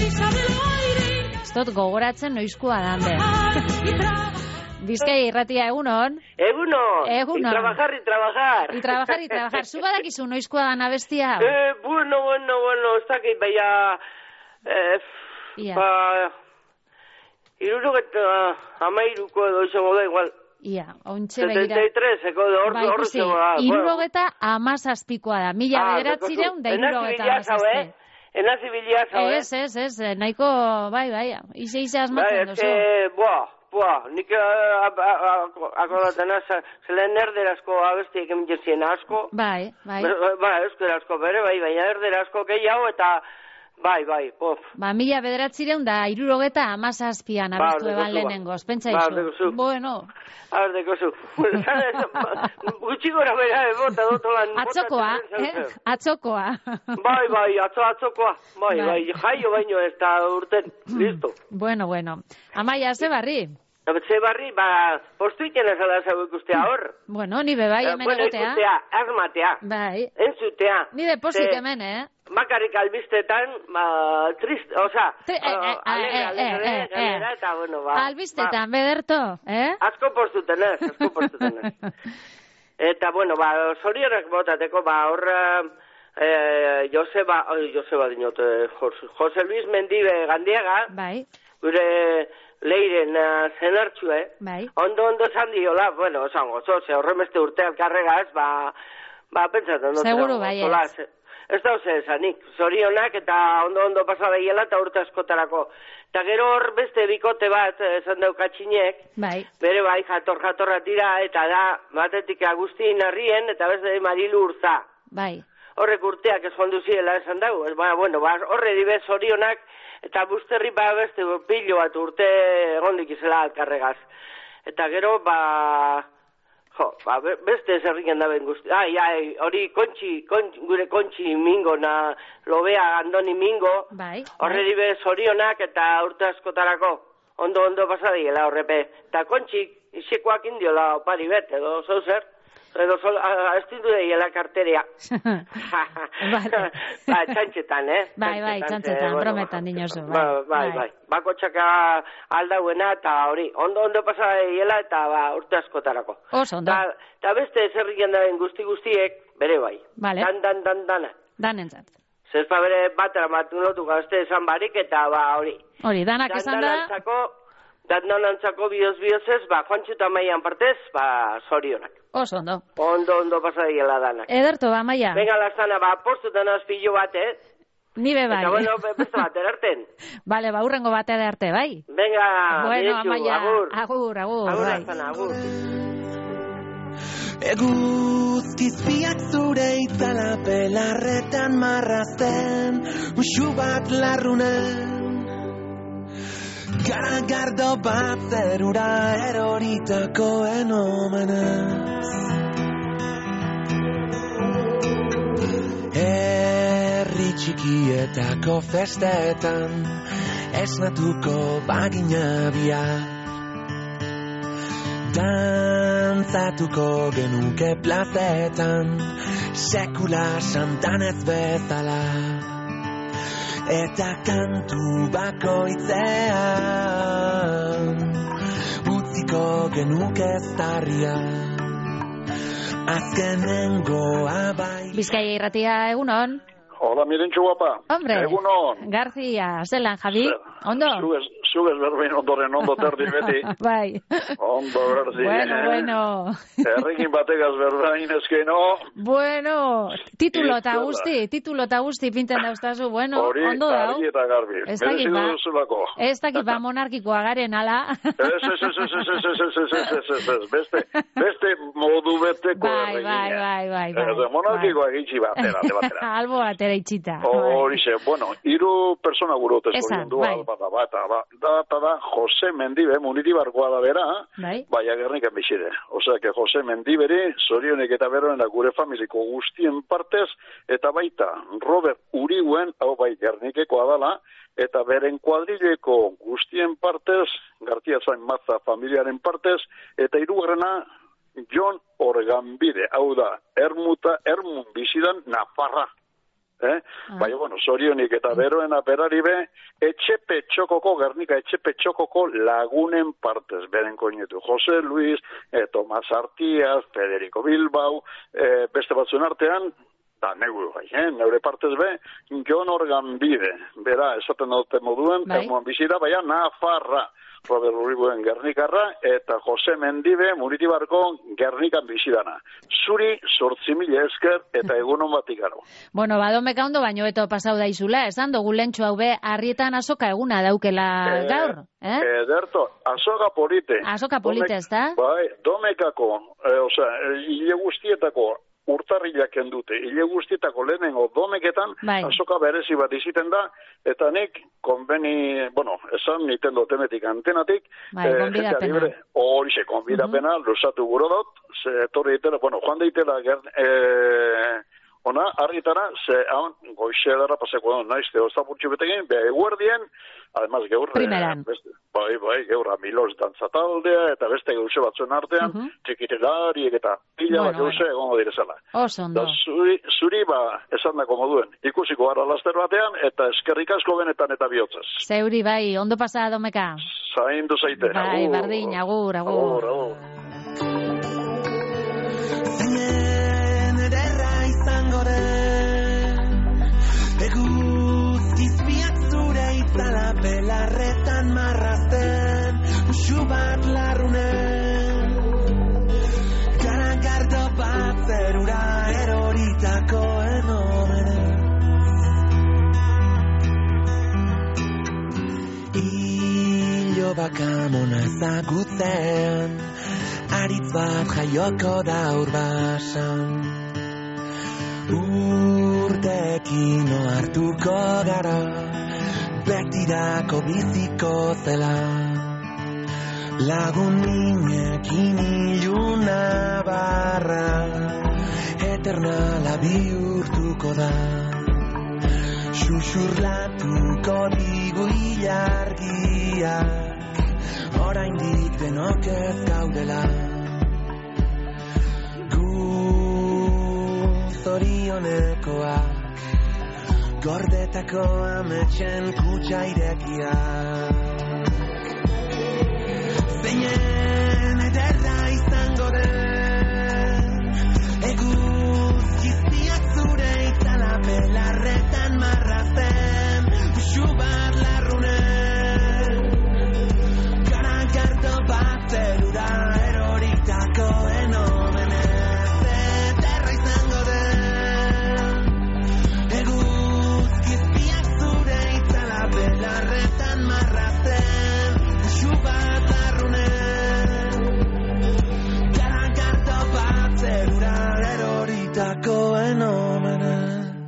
Ez dut gogoratzen noizkoa dande. Bizkai irratia egunon. Egunon. Egunon. Y trabajar, y trabajar. Y trabajar, y trabajar. Zu badakizu noizkoa dan abestia? Eh, bueno, bueno, bueno, ez dakit, baina... Eh, Ia. ba... Irurogeta amairuko edo izango da, igual. Ia, ontxe begira. setenta y tres, eko de hor, Ba, hor ikusi, izango da. irurogeta amazazpikoa da. Mila Ah, bederatzireun da dekozu. irurogeta Enaz zibilia, amazazpi. eh? Enaz zibilia, zabe? Ez, ez, ez, eh, nahiko, bai, bai, ize ize Bai, asmatzen ez duzu. que, buah, buah, nik akordatena, zelen erderazko abestiek emitezien asko. Bai, bai. Ba, euskarazko bere, bai, baina erderazko gehiago eta, bai, bai, pof. Ba, mila bederatzireun da irurogeta amazazpian Ba, abestu dekozu, eban ba. lehenengoz, pentsa Ba, izu. dekozu. Bueno, A ver, dekozu. Gutxi gora bera, bota dotolan. atzokoa, eh? Atzokoa. Bai, bai, atzo, atzokoa. Bai, Bai. bai, jaio baino ez da urten, listo. Bueno, bueno. Amaia, ze barri? Ze barri, ba, postuiten ezala zau ikustea hor. Bueno, ni bebai Eh, hemen bueno, egotea. ikustea, asmatea, Bai. entzutea. Ni de posik Ze- hemen, eh? Bakarrik albistetan, ba, trist, oza, Tri- eh, eh, alegre, eh, alegre, eh, eh, gainera, eta, bueno, ba. Albistetan, bederto, eh? Ba, asko postuten ez, asko postuten ez. Eta, bueno, ba, zorionak botateko, ba, horra, eh, Joseba, oi, Joseba dinot, eh, Jose, Jose Luis Mendibe Gandiaga, Bai. gure leiren uh, zenartxue, bai. ondo-ondo zan diola, bueno, osan gozo, ze horremeste urte alkarregaz, ba, ba, pentsatzen dut. Seguro bai ez. Ez da oze esanik, zorionak eta ondo-ondo pasadaiela eta urte askotarako. Eta gero hor beste bikote bat, esan daukatxinek, bai. bere bai jator-jatorra tira, eta da, batetik Agustin Arrien, eta beste Marilu Urza. Bai. Horrek urteak ez jondu ziela esan dago, ez, ba, bueno, ba, horre dibe zorionak, eta busterri ba beste pilo bat urte egondik izela alkarregaz. Eta gero, ba, jo, ba, beste zerriken daben guzti. Ai, ai, hori kontxi, kontxi, gure kontxi mingo, na, lobea andoni mingo, bai, horre dibe zorionak eta urte askotarako, ondo-ondo pasadiela horrepe. Eta kontxik, isekoak indiola opari bet, edo zau zer? Edo sol, ez dindu deiela karterea. Ba, txantxetan, eh? Bai, bai, txantxetan, bueno, brometan dinosu. Bai, bai, bai. Bako txaka aldauena eta hori, ondo-ondo pasa deiela eta ba, urte askotarako. Oso, ondo. Eta beste zerriken daren guzti-guztiek, bere bai. Vale. Dan, dan, dan, dana. Danentzat. Zezpa bere batera matu notu gazte esan barik eta ba, hori. Hori, danak esan da... Dandanantzako bioz-biozez, ba, Juantxu eta Maian partez, ba, zorionak. Oso, ondo. Ondo, ondo pasadiela danak. Ederto, ba, Maia. Venga, lastana, ba, postutan azpillo bat, eh? Ni be bai. Eta, bueno, beste bat, erarten. Vale, ba, urrengo bat arte, bai? Venga, bueno, biretxu, Amaia, agur. Agur, agur, agur, bai. lastana, agur. Eguzkizpiak zure itzala belarretan marrazten, musu bat larrunen. Garagardo bat zerura eroritakoen omenez. Herri txikietako festetan esnatuko bagina biak. Dantzatuko genuke plazetan sekula santanez bezala. Eta kantu bakoitzean utziko genuke zarria azkenengoa bai. Bizkaia irratia, egunon. Hola, Mirentxu guapa. Hombre, egunon. García, zelan, Javi, ondo? Zuez, zuez berbein ondoren ondo terdi beti. Bai. Ondo berdi. Bueno, bueno. Errekin bategaz berbein ezkeno. Bueno, titulo eta guzti, titulo eta guzti pinten dauztazu, bueno, Hori, ondo dau. Hori eta garbi. Ez dakit ba, ez dakit ba monarkikoa garen, ala. Ez, ez, ez, ez, ez, ez, ez, ez, ez, ez, ez, beste, beste modu beteko bai, bai, bai, bai, bai. Ez, monarkikoa egitzi batera, batera. Albo batera itxita. Horixe, bueno, hiru persona gurote Esan, du, bai. bata, bata, da, da, da, Jose Mendibe, munitibarkoa da bera, bai. Baina gernikan bizide. Osea, que Jose Mendiberi, zorionek eta beroen gure familiko guztien partez, eta baita, Robert Uriguen, hau bai, gernikekoa dala, eta beren kuadrileko guztien partez, Gartia Zain Matza familiaren partez, eta hirugarrena Jon Organbide, hau da, Ermuta, Ermun bizidan Nafarra. Eh? Ah. Baina, bueno, zorionik eta beroen aperari be, etxepe txokoko, Gernika etxepe txokoko lagunen partez, beren koinetu. Jose Luis, eh, Tomas Artiaz, Federico Bilbao, eh, beste batzuen artean, da, negu bai, eh? Neure partez be, Jon Organbide, bera, esaten dute moduen, bai. Ermuan bizira, baina Nafarra. Robert Uriguen Gernikarra, eta Jose Mendibe, Munitibarko Gernikan bizidana. Zuri, sortzi mila esker, eta egunon batik garo. Bueno, badomeka ondo baino eto pasau daizula, esan dugu lentsu hau be, harrietan azoka eguna daukela e, gaur, eh? Ederto, azoka polite. Azoka polite, ez da? Bai, domekako, e, osea, hile guztietako, urtarrilak kendute, hile guztietako lehenengo domeketan, bai. Azoka berezi bat iziten da, eta nik, konbeni, bueno, esan niten dotemetik antenatik, bai, eh, konbidapena. Horixe, konbidapena, uh -huh. Lusatu guro dut, ze torri ditela, bueno, joan daitela, eh, ona, argitara, ze, haun, goixe edara paseko da, naizte, ozapurtxu betegin, beha eguerdien, además, geur, primeran. Beste, bai, bai, geur, amilos dantzataldea, eta beste geuse batzuen artean, uh -huh. txikitelariek eta pila bueno, bat geuse bueno. Egongo direzala. Oso ondo. Da, zuri, zuri, ba, esan dako moduen, ikusiko gara laster batean, eta eskerrik asko benetan eta bihotzez. Zeuri, bai, ondo pasa, domeka. Zaindu zaite. Bai, agur. Bardin, agur, agur. Agur, agur. Eguzkizpiak zure itzala belarretan mar eroritakoen omenez. Ilo bakamona ezagutzean, aritz bat jaioko da urbasan. Urteekin ohartuko gara, betirako biziko zela. Lagun minekin iluna barra, eternala bihurtuko da. Xuxurlatuko digu ilargiak, oraindik denok ez gaudela. Gu zorionekoak, gordetako ametxen kutxa irekiak. Zeinen ederra izango den, eguzkiztiak zure itzala belarretan marrazten, usu bat larrunen, garagardo bat zerura eroritakoen omenez. Ederra izango den, eguzkiztiak zure itzala belarretan marrazten, usu bat larrunen, garagardo bat zerura eroritakoen omenez.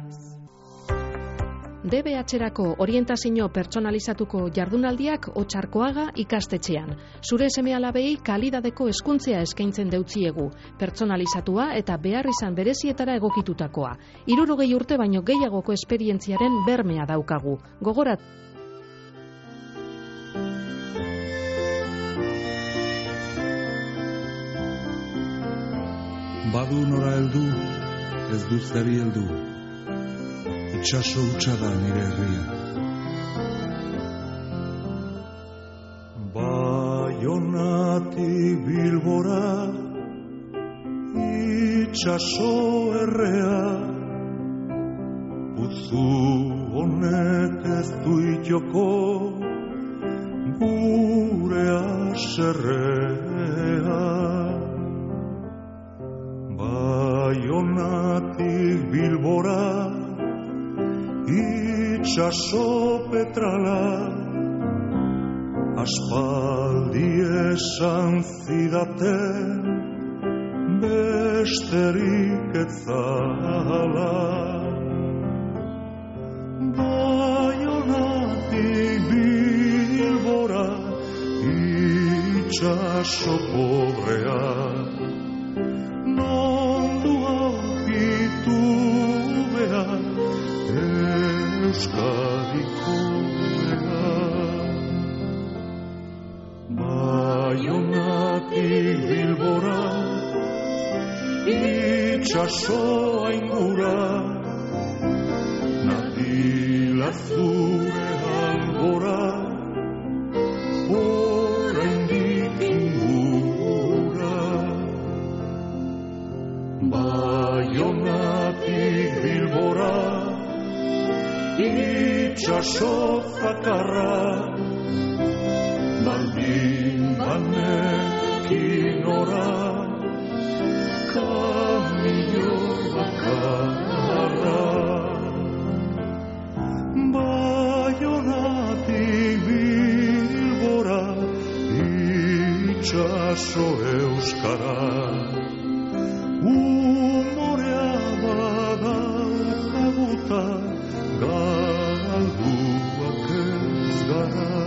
D B H-erako orientazio pertsonalizatuko jardunaldiak Otxarkoaga ikastetxean. Zure seme-alabei kalidadeko hezkuntzea eskaintzen deutziegu, pertsonalizatua eta behar izan berezietara egokitutakoa. Hirurogei urte baino gehiagoko esperientziaren bermea daukagu. Gogorat Badu nora heldu, ez du zeri heldu. Itxaso hutsa da nire herria. Baionatik Bilbora, itxaso errea, putzu honek ez du itxoko, gure aserrea. Baionatik Bilbora, itxaso petrala, aspaldi esan zidaten, besterik ez zala. Baionatik Bilbora, itxaso pobrea, nondu aurkitu behar, Euskadiko ega. Baionatik Bilbora, itxaso aingura, nadila zure albora, oraindik ingura. Baionatik Bilbora, itxaso zakarra, baldin banekin ora, kamio bakarra. Baionatik Bilbora, itxaso euskara, umorea badaukaguta, galduak ez gara.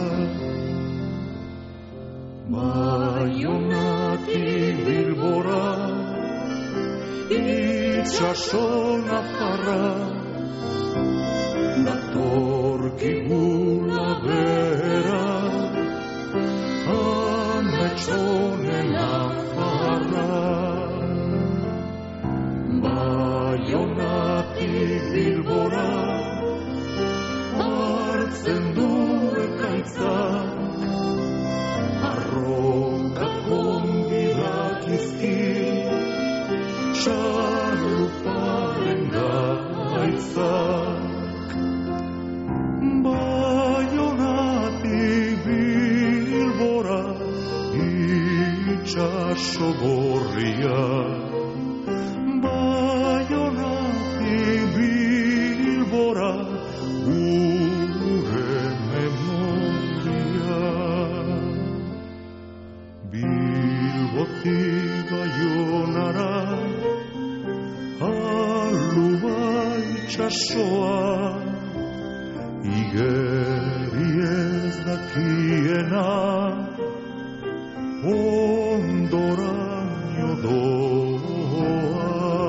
Baionatik Bilbora, itxaso nafarra, datorkigula bera, ametxonen nafarra. Baionatik Bilbora, hartzen du ekaitza, arrokak ongidak izki, txarruparen gaitzak. Baionatik Bilbora, itxaso gorria, Baiona itxasoa, igeri ez dakiena, ondoraino doa.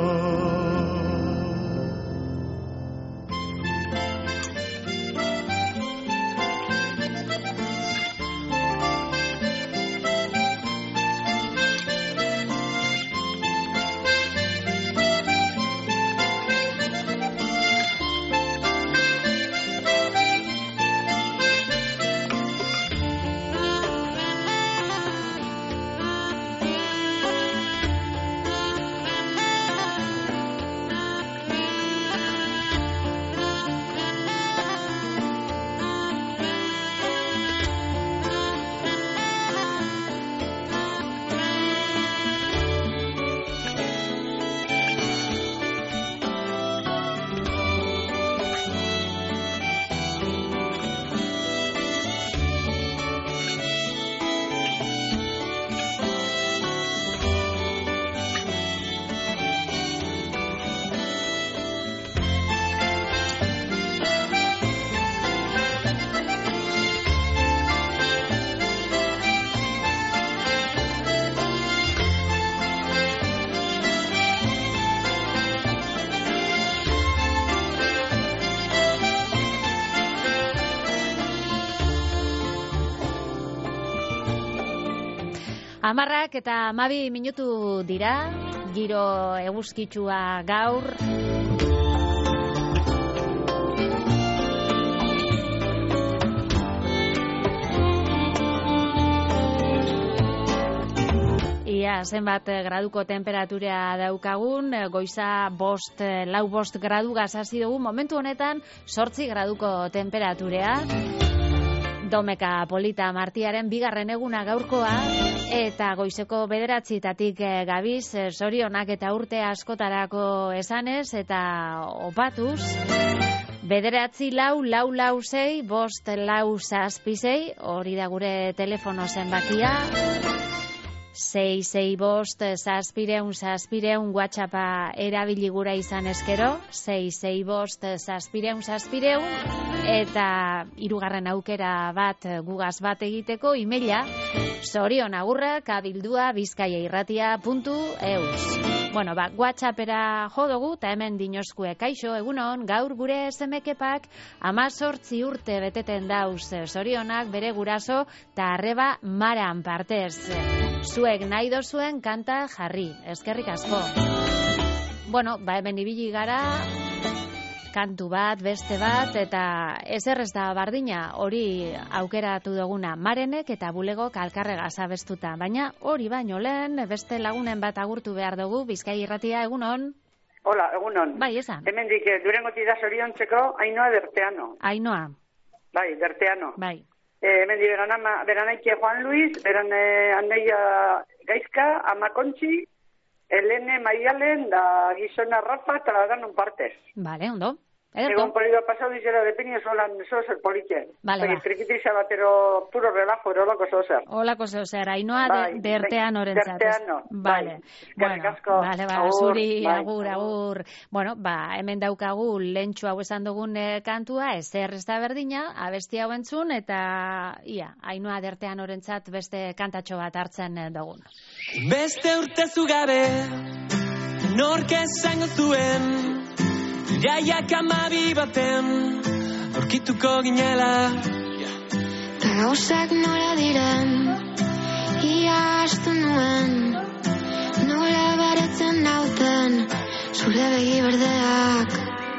Amarrak eta hamabi minutu dira, giro eguzkitsua gaur. Ia, zenbat graduko temperatura daukagun, goiza bost, lau bost gradu gazasi dugu, momentu honetan sortzi graduko temperaturea. Domeka Polita Martiaren bigarren eguna gaurkoa, eta goizeko bederatzietatik gabiz, zorionak eta urte askotarako esanez, eta opatuz. Bederatzi lau, lau lau zei, bost lau zazpi zei, hori da gure telefono zenbakia. Sei, sei bost, zazpireun, zazpireun, WhatsAppa erabili gura izan eskero, sei, sei bost, zazpireun, zazpireun, eta hirugarren aukera bat gugaz bat egiteko, emaila, zorion agurrak, abildua, bizkaiairratia puntu eus. Bueno, ba, WhatsAppera jo dugu, eta hemen dinoskue kaixo, egunon, gaur gure esemekepak, amazortzi urte beteten dauz zorionak, bere guraso, eta arreba maran partez. Zuek nahi dozuen kanta jarri, eskerrik asko. Bueno, ba hemen ibili gara, kantu bat, beste bat, eta ezer ez da bardina, hori aukeratu duguna Marenek eta Bulegok Alkarregaz abestuta. Baina hori baino lehen, beste lagunen bat agurtu behar dugu, Bizkaia-Irratia, egunon? Hola, egunon. Bai, esan. Hemen dik, Durengoti da zoriontzeko, Ainoa Derteano. Ainoa. Bai, Derteano. Bai. Eh, hemen dik, beranaikia Juan Luis, beran eh, Andeia Gaizka, Ama Kontxi, Elene Maialen, da gizona Rafa, eta danon partez. Vale, ondo. Egon polido pasau dizera de peña solan sozer politxe. Vale, ba. Trikitiza batero puro relajo, erolako sozer. Olako sozer, Ainoa bai, dertean orentzat. Derteano. Vale. Bueno, vale, ba, zuri, bai, agur, agur. Bueno, ba, hemen daukagu lentsu hau esan dugun kantua, ezer ez da berdina, abesti hau entzun, eta ia, Ainoa dertean orentzat beste kantatxo bat hartzen dugun. Beste urte zugabe, nork esango zuen, Jaiak amabi baten, aurkituko ginela. Ta gauzak nola diren, ia astu nuen, nola baretzen nauten, zure begi berdeak.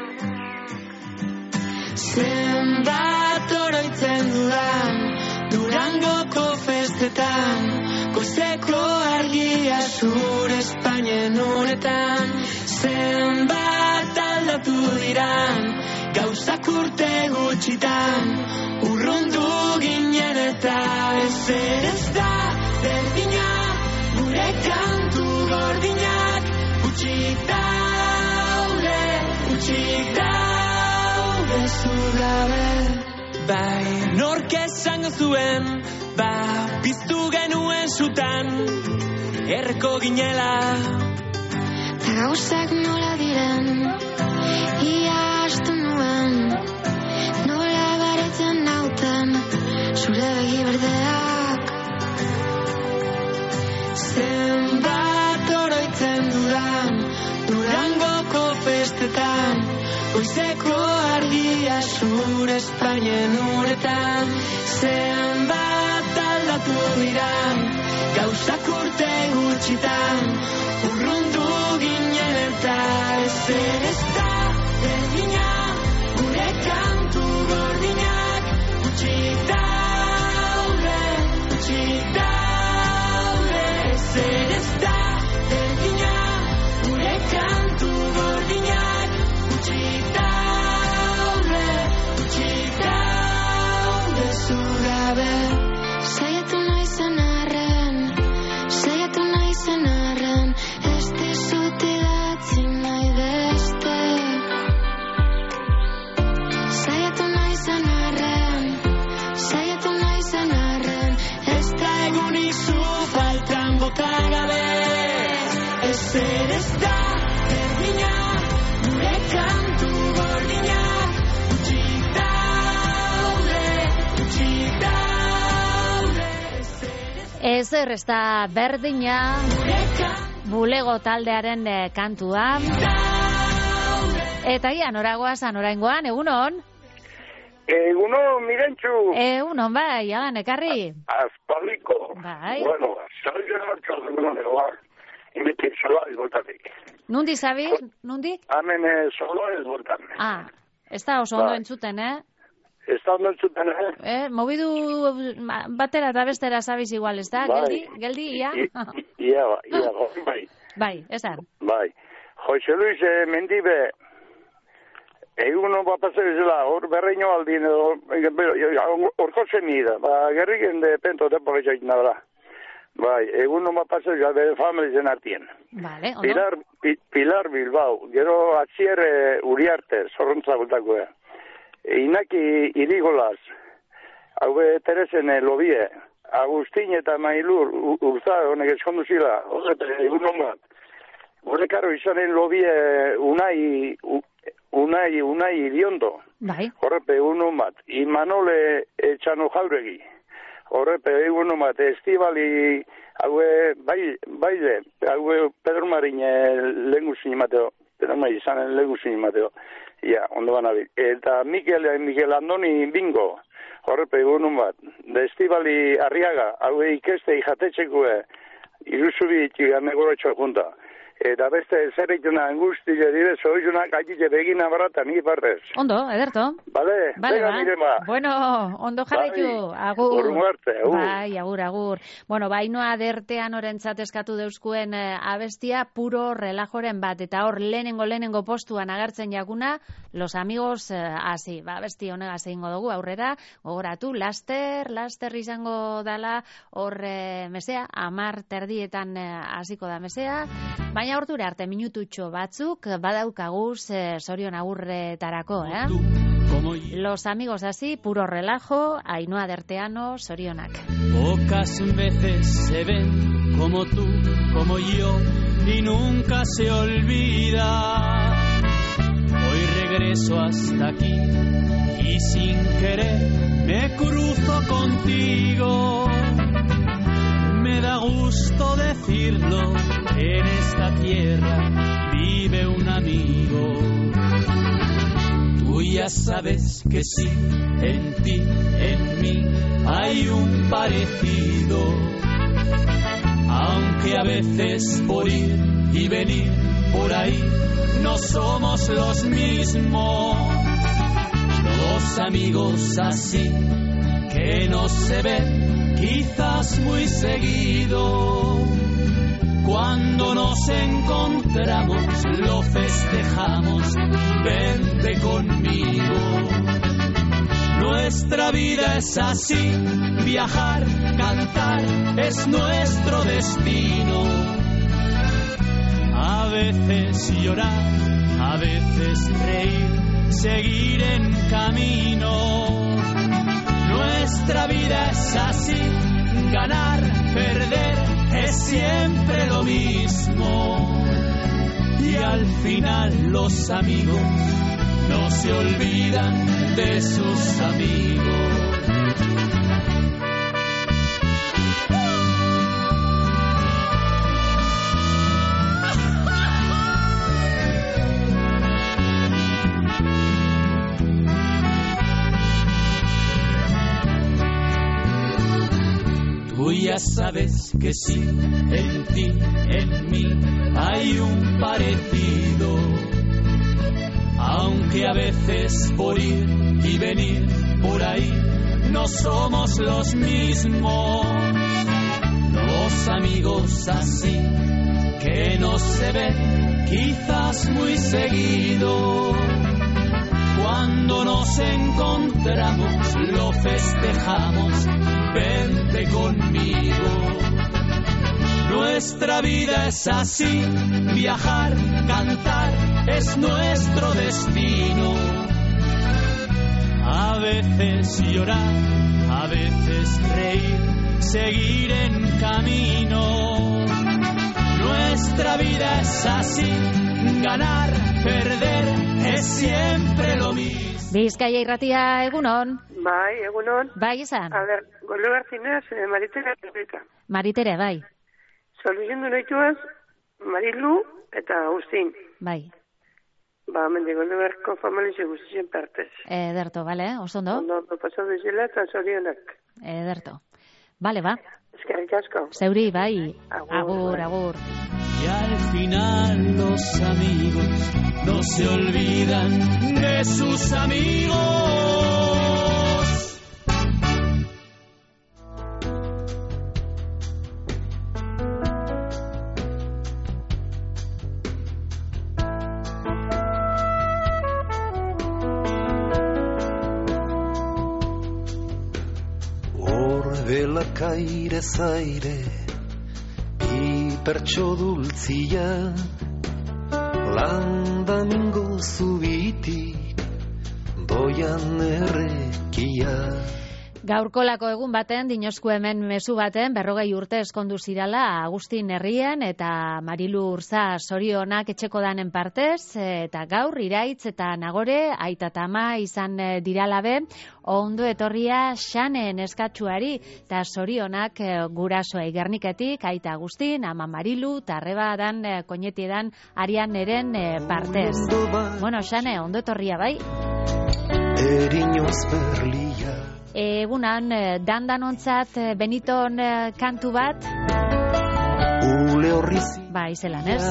Zenbat oroitzen dudan, Durangoko festetan, goizeko argia zure Espainien uretan. Zenbat aldatu diran, gauzak urte gutxitan, urrundu ginen eta ezer ez da berdina, gure kantu gordinak, utxik daude, utxik daude zugabe. Bai, nork esango zuen, ba, piztu genuen zutan, erreko ginela. Ta gauzak nola diren, ia goizeko argia zure Espainien uretan, zean bat aldatu dira, gauzak urte gutxitan, urrundu ginen eta ezer ez da berdina, gure kantu gordinak, utxik daude, utxik daude, ezer ez da berdina, gure kantu gordinak, utxik daude, utxik daude, zugabe. Saiatu naizen arren, saiatu naizen arren, ez dizut idatzi nahi beste. Saiatu naizen arren, saiatu naizen arren, ez da egunik zu faltan bota gabe. Ezer ez da berdina, gure kantu gordinak, utxik daude, utxik daude. Ezer ez da berdina, bulego taldearen eh, kantua. Eta ia, noragoaz, anoraingoan, egunon? Egunon, Mirentxu. Egunon, bai, hagan, ekarri. Azpaliko. Bai. Bueno, salga hartu egunon egoak. Imiti solo ez voltatik. Nundi zabiz, nundi? Hemen eh, solo ez voltan. Ah, ez da oso ondo Bai. entzuten, eh? Ez da ondo entzuten, eh? Eh, mobidu batera eta bestera zabiz igual, ez da? Bai. Geldi, geldi, ia? Ia, ia, bai. Bai, esan. Bai. Jose Luis eh, Mendibe, egunon bat pasezela, hor berreino aldin, horko zenida, ba, gerriken de pento tempo leitxait nabra. Bai, egunon bat pasezela, bere familizen artien. Vale, ondo. Pilar, Pi, Pilar Bilbao, gero atzier eh, Uriarte, zorrontza bultakoa. Inaki Irigolas, haue Teresen eh, Lobie, Agustin eta Mailur, u- urza, honek eskondu zila, horret, egunon bat. Horrekaro izanen Lobie Unai, u, Unai, Unai Iriondo, Bai. horrepe egunon bat. Imanole Etxano Jauregi, horrepe egunon bat. Estibali, haue, bai, baile, haue Pedro Marin lehen guzin mateo, Pedro Marin izanen lehen guzin mateo. Ja, ondo banabil. Eta Mikel, Mikel Andoni Bingo, horrepe egunon bat. De Estibali Arriaga, haue ikeste ijatetxekue, iruzubi txigan negorotxo junta. Eta beste zerreituna angustile dire, zoizunak agite begina barata, ni partez. Ondo, ederto. Bale, Vale, venga, ba. mire ma. Bueno, ondo jarraitu, Bai, agur. urrun arte, agur. Bai, agur, agur. Bueno, bainoa dertean orentzat eskatu deuskuen eh, abestia, puro relajoren bat, eta hor lehenengo lehenengo postuan agertzen jakuna, los amigos eh, hasi. Ba, abesti honegaz egingo dugu aurrera, gogoratu, laster, laster izango dala, hor eh, mesea, amar terdietan eh, hasiko da mesea, baina horture arte minututxo batzuk badaukaguz eh, sorion agurretarako, eh? Los amigos así, puro relajo, Ainhoa Derteano, sorionak. Pocas veces se ven como tú, como yo, y nunca se olvida. Hoy regreso hasta aquí y sin querer me cruzo contigo. Me da gusto decirlo, en esta tierra vive un amigo. Tú ya sabes que sí, en ti, en mí, hay un parecido. Aunque a veces por ir y venir por ahí no somos los mismos. Dos amigos así que no se ven quizás muy seguido. Cuando nos encontramos lo festejamos, vente conmigo. Nuestra vida es así, viajar, cantar es nuestro destino. A veces llorar, a veces reír, seguir en camino. Nuestra vida es así, ganar, perder, es siempre lo mismo. Y al final los amigos no se olvidan de sus amigos. ya sabes que sí, en ti, en mí hay un parecido. Aunque a veces por ir y venir por ahí no somos los mismos. Dos amigos así que no se ven quizás muy seguido. Cuando nos encontramos lo festejamos, vente conmigo. Nuestra vida es así, viajar, cantar, es nuestro destino. A veces llorar, a veces reír, seguir en camino. Nuestra vida es así, ganar, perder, es siempre lo mismo. Bizkaia irratia, egunon. Bai, egunon. Bai, izan. A ver, golo garzinez, eh, Maritere Erreka. Maritere, bai. Soluzendu nahituaz, Marilu eta Agustin. Bai. Ba, mende golo garko familize guztien partez. Ederto, bale, oso ondo? Ondo, ondo, pasau duzela eta zorionak. Ederto. Bale, ba. Eskerrik asko. Zeuri, bai. Agur, agur. bai. agur. Y al final los amigos no se olvidan de sus amigos. Kaire zaire hipertxo dultzia landamingo zubitik doian errekia. Gaurkolako egun baten, dinosku hemen mezu baten, berrogei urte eskondu zirala Agustin Herrien eta Marilu Urza zorionak etxeko danen partez, eta gaur Iraitz eta Nagore, aita eta ama izan diralabe, ondo etorria Xanen eskatsuari, eta zorionak gurasoei Gerniketik, aita Agustin, ama Marilu, eta arreba dan, koinetiedan, arian eren partez. Bueno, Xane, ondo etorria bai? Erinoz berlia. Egunan, dandanontzat Beniton kantu bat. Ule horrizi. Ba, izelan, ez?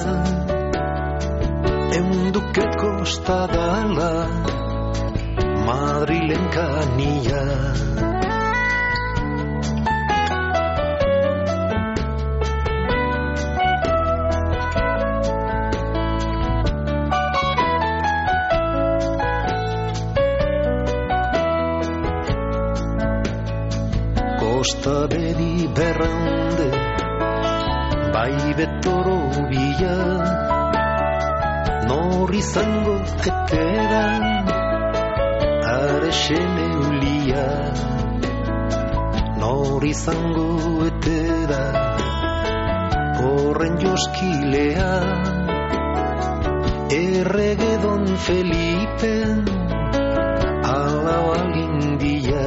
Eunduke kostadala Madrilen kania. Kosta bedi berrande bai betoro bila nor izango etedan arexen eulia nor izango etedan horren joskilea erregedon Felipen ala balindia.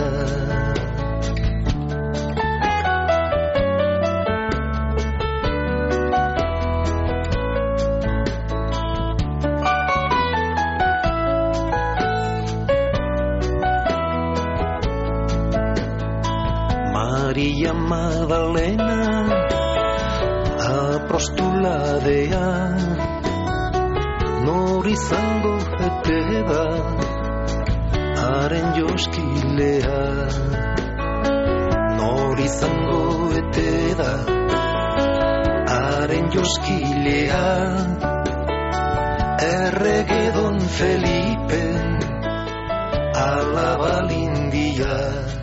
Maria Magdalena apostoladea nor izango ete da haren joskilea nor izango ete da haren joskilea erregedon Felipe ala balindia.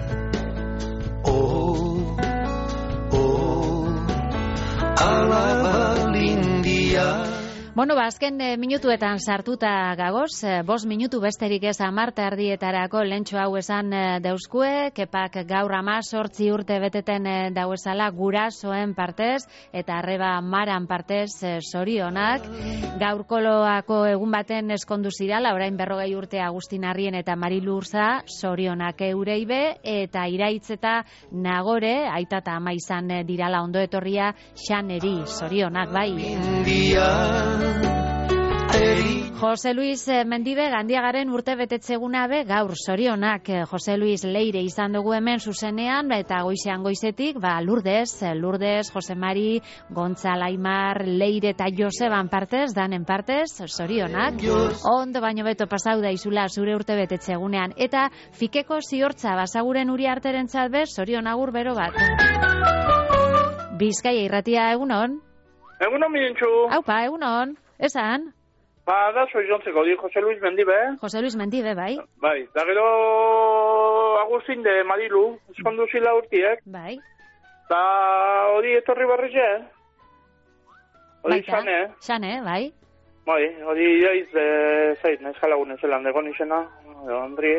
Bueno, ba, azken e, minutuetan sartuta gagoz, e, bost minutu besterik ez amarte ardietarako lentxo hau esan e, deuskue, kepak gaur ama sortzi urte beteten e, dauezala gurasoen partez, eta arreba maran partez e, zorionak. Gaurkoloako egun baten eskondu zirala, orain berrogei urte Agustin Harrien eta Marilu Urza, zorionak eureibe, eta Iraitz eta Nagore, aita eta ama izan e, dirala ondo etorria Xaneri, zorionak bai. Jose Luis Mendibe Gandiagaren urte betetzeguna be gaur zorionak. Jose Luis Leire izan dugu hemen zuzenean eta goizean goizetik, ba Lourdes, Lourdes, Jose Mari, Gontzal Aimar, Leire eta Joseban partez, danen partez, zorionak. Ondo baino beto pasau da izula zure urte betetzegunean eta fikeko ziortza basaguren uri arterentzat bez, zorion agur bero bat. Bizkaia irratia egunon? Egunon mirentxu. Aupa, egunon. Esan? Ba, da, soy jontzeko, di Jose Luis Mendibe. Jose Luis Mendibe, bai. Bai, da gero Agustin de Marilu, eskondu zila urtiek. Bai. Da hori etorri barrize. Hori xane. Xane, bai. Bai, hori iraiz de zait, nezkalagun ezelan degon izena, Andri.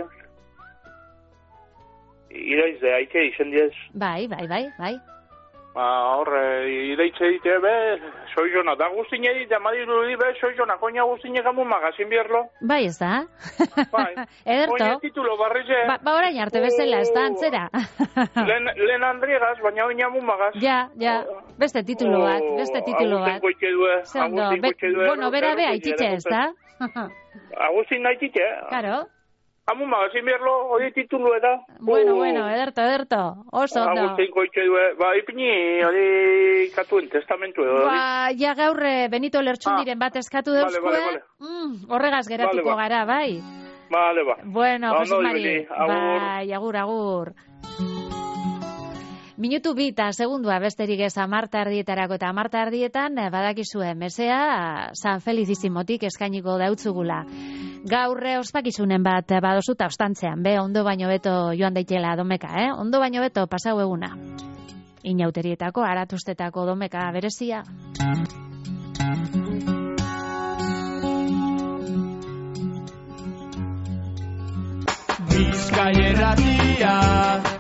Iraiz de aike izen diez. Bai, bai, bai, bai. Ba, horre, ireitze dite be, soi jona, da guztine dite, Marilu di be, soi jona, koina guztine gamu magazin bierlo. Bai, ez da? Bai. Ederto. Koina titulo barrize. Ba, ba orain arte bezala, ez da antzera. Len, len Andriegas, baina oina mu magaz. Ja, ja, beste titulo bat, beste titulo bat. Agustin koitxe due. Zendo, bueno, bera be haititxe, ez da? Agustin haititxe. Karo. Amu magazin bierlo, hori titulu eta. Bueno, bueno, ederto, ederto. Oso, ondo. Agustin koitxe due. Ba, ipini, hori katuen testamentu edo. Ba, ja gaurre Benito Lertxundiren bat eskatu deuskue. Vale, vale, vale. Mm, horregaz geratuko vale, gara, bai. Vale, ba. Bueno, ba, Jose no, Mari. Bai, agur, agur. Minutu bita, segundua besterik ez amarta ardietarako eta amarta ardietan badakizue mesea San Felicissimotik eskainiko dautzugula. Gaur ospakizunen bat badozuta ostantzean, be, ondo baino beto joan daitela domeka, eh? Ondo baino beto pasau eguna. Inauterietako, aratustetako domeka berezia. Bizkaia irratia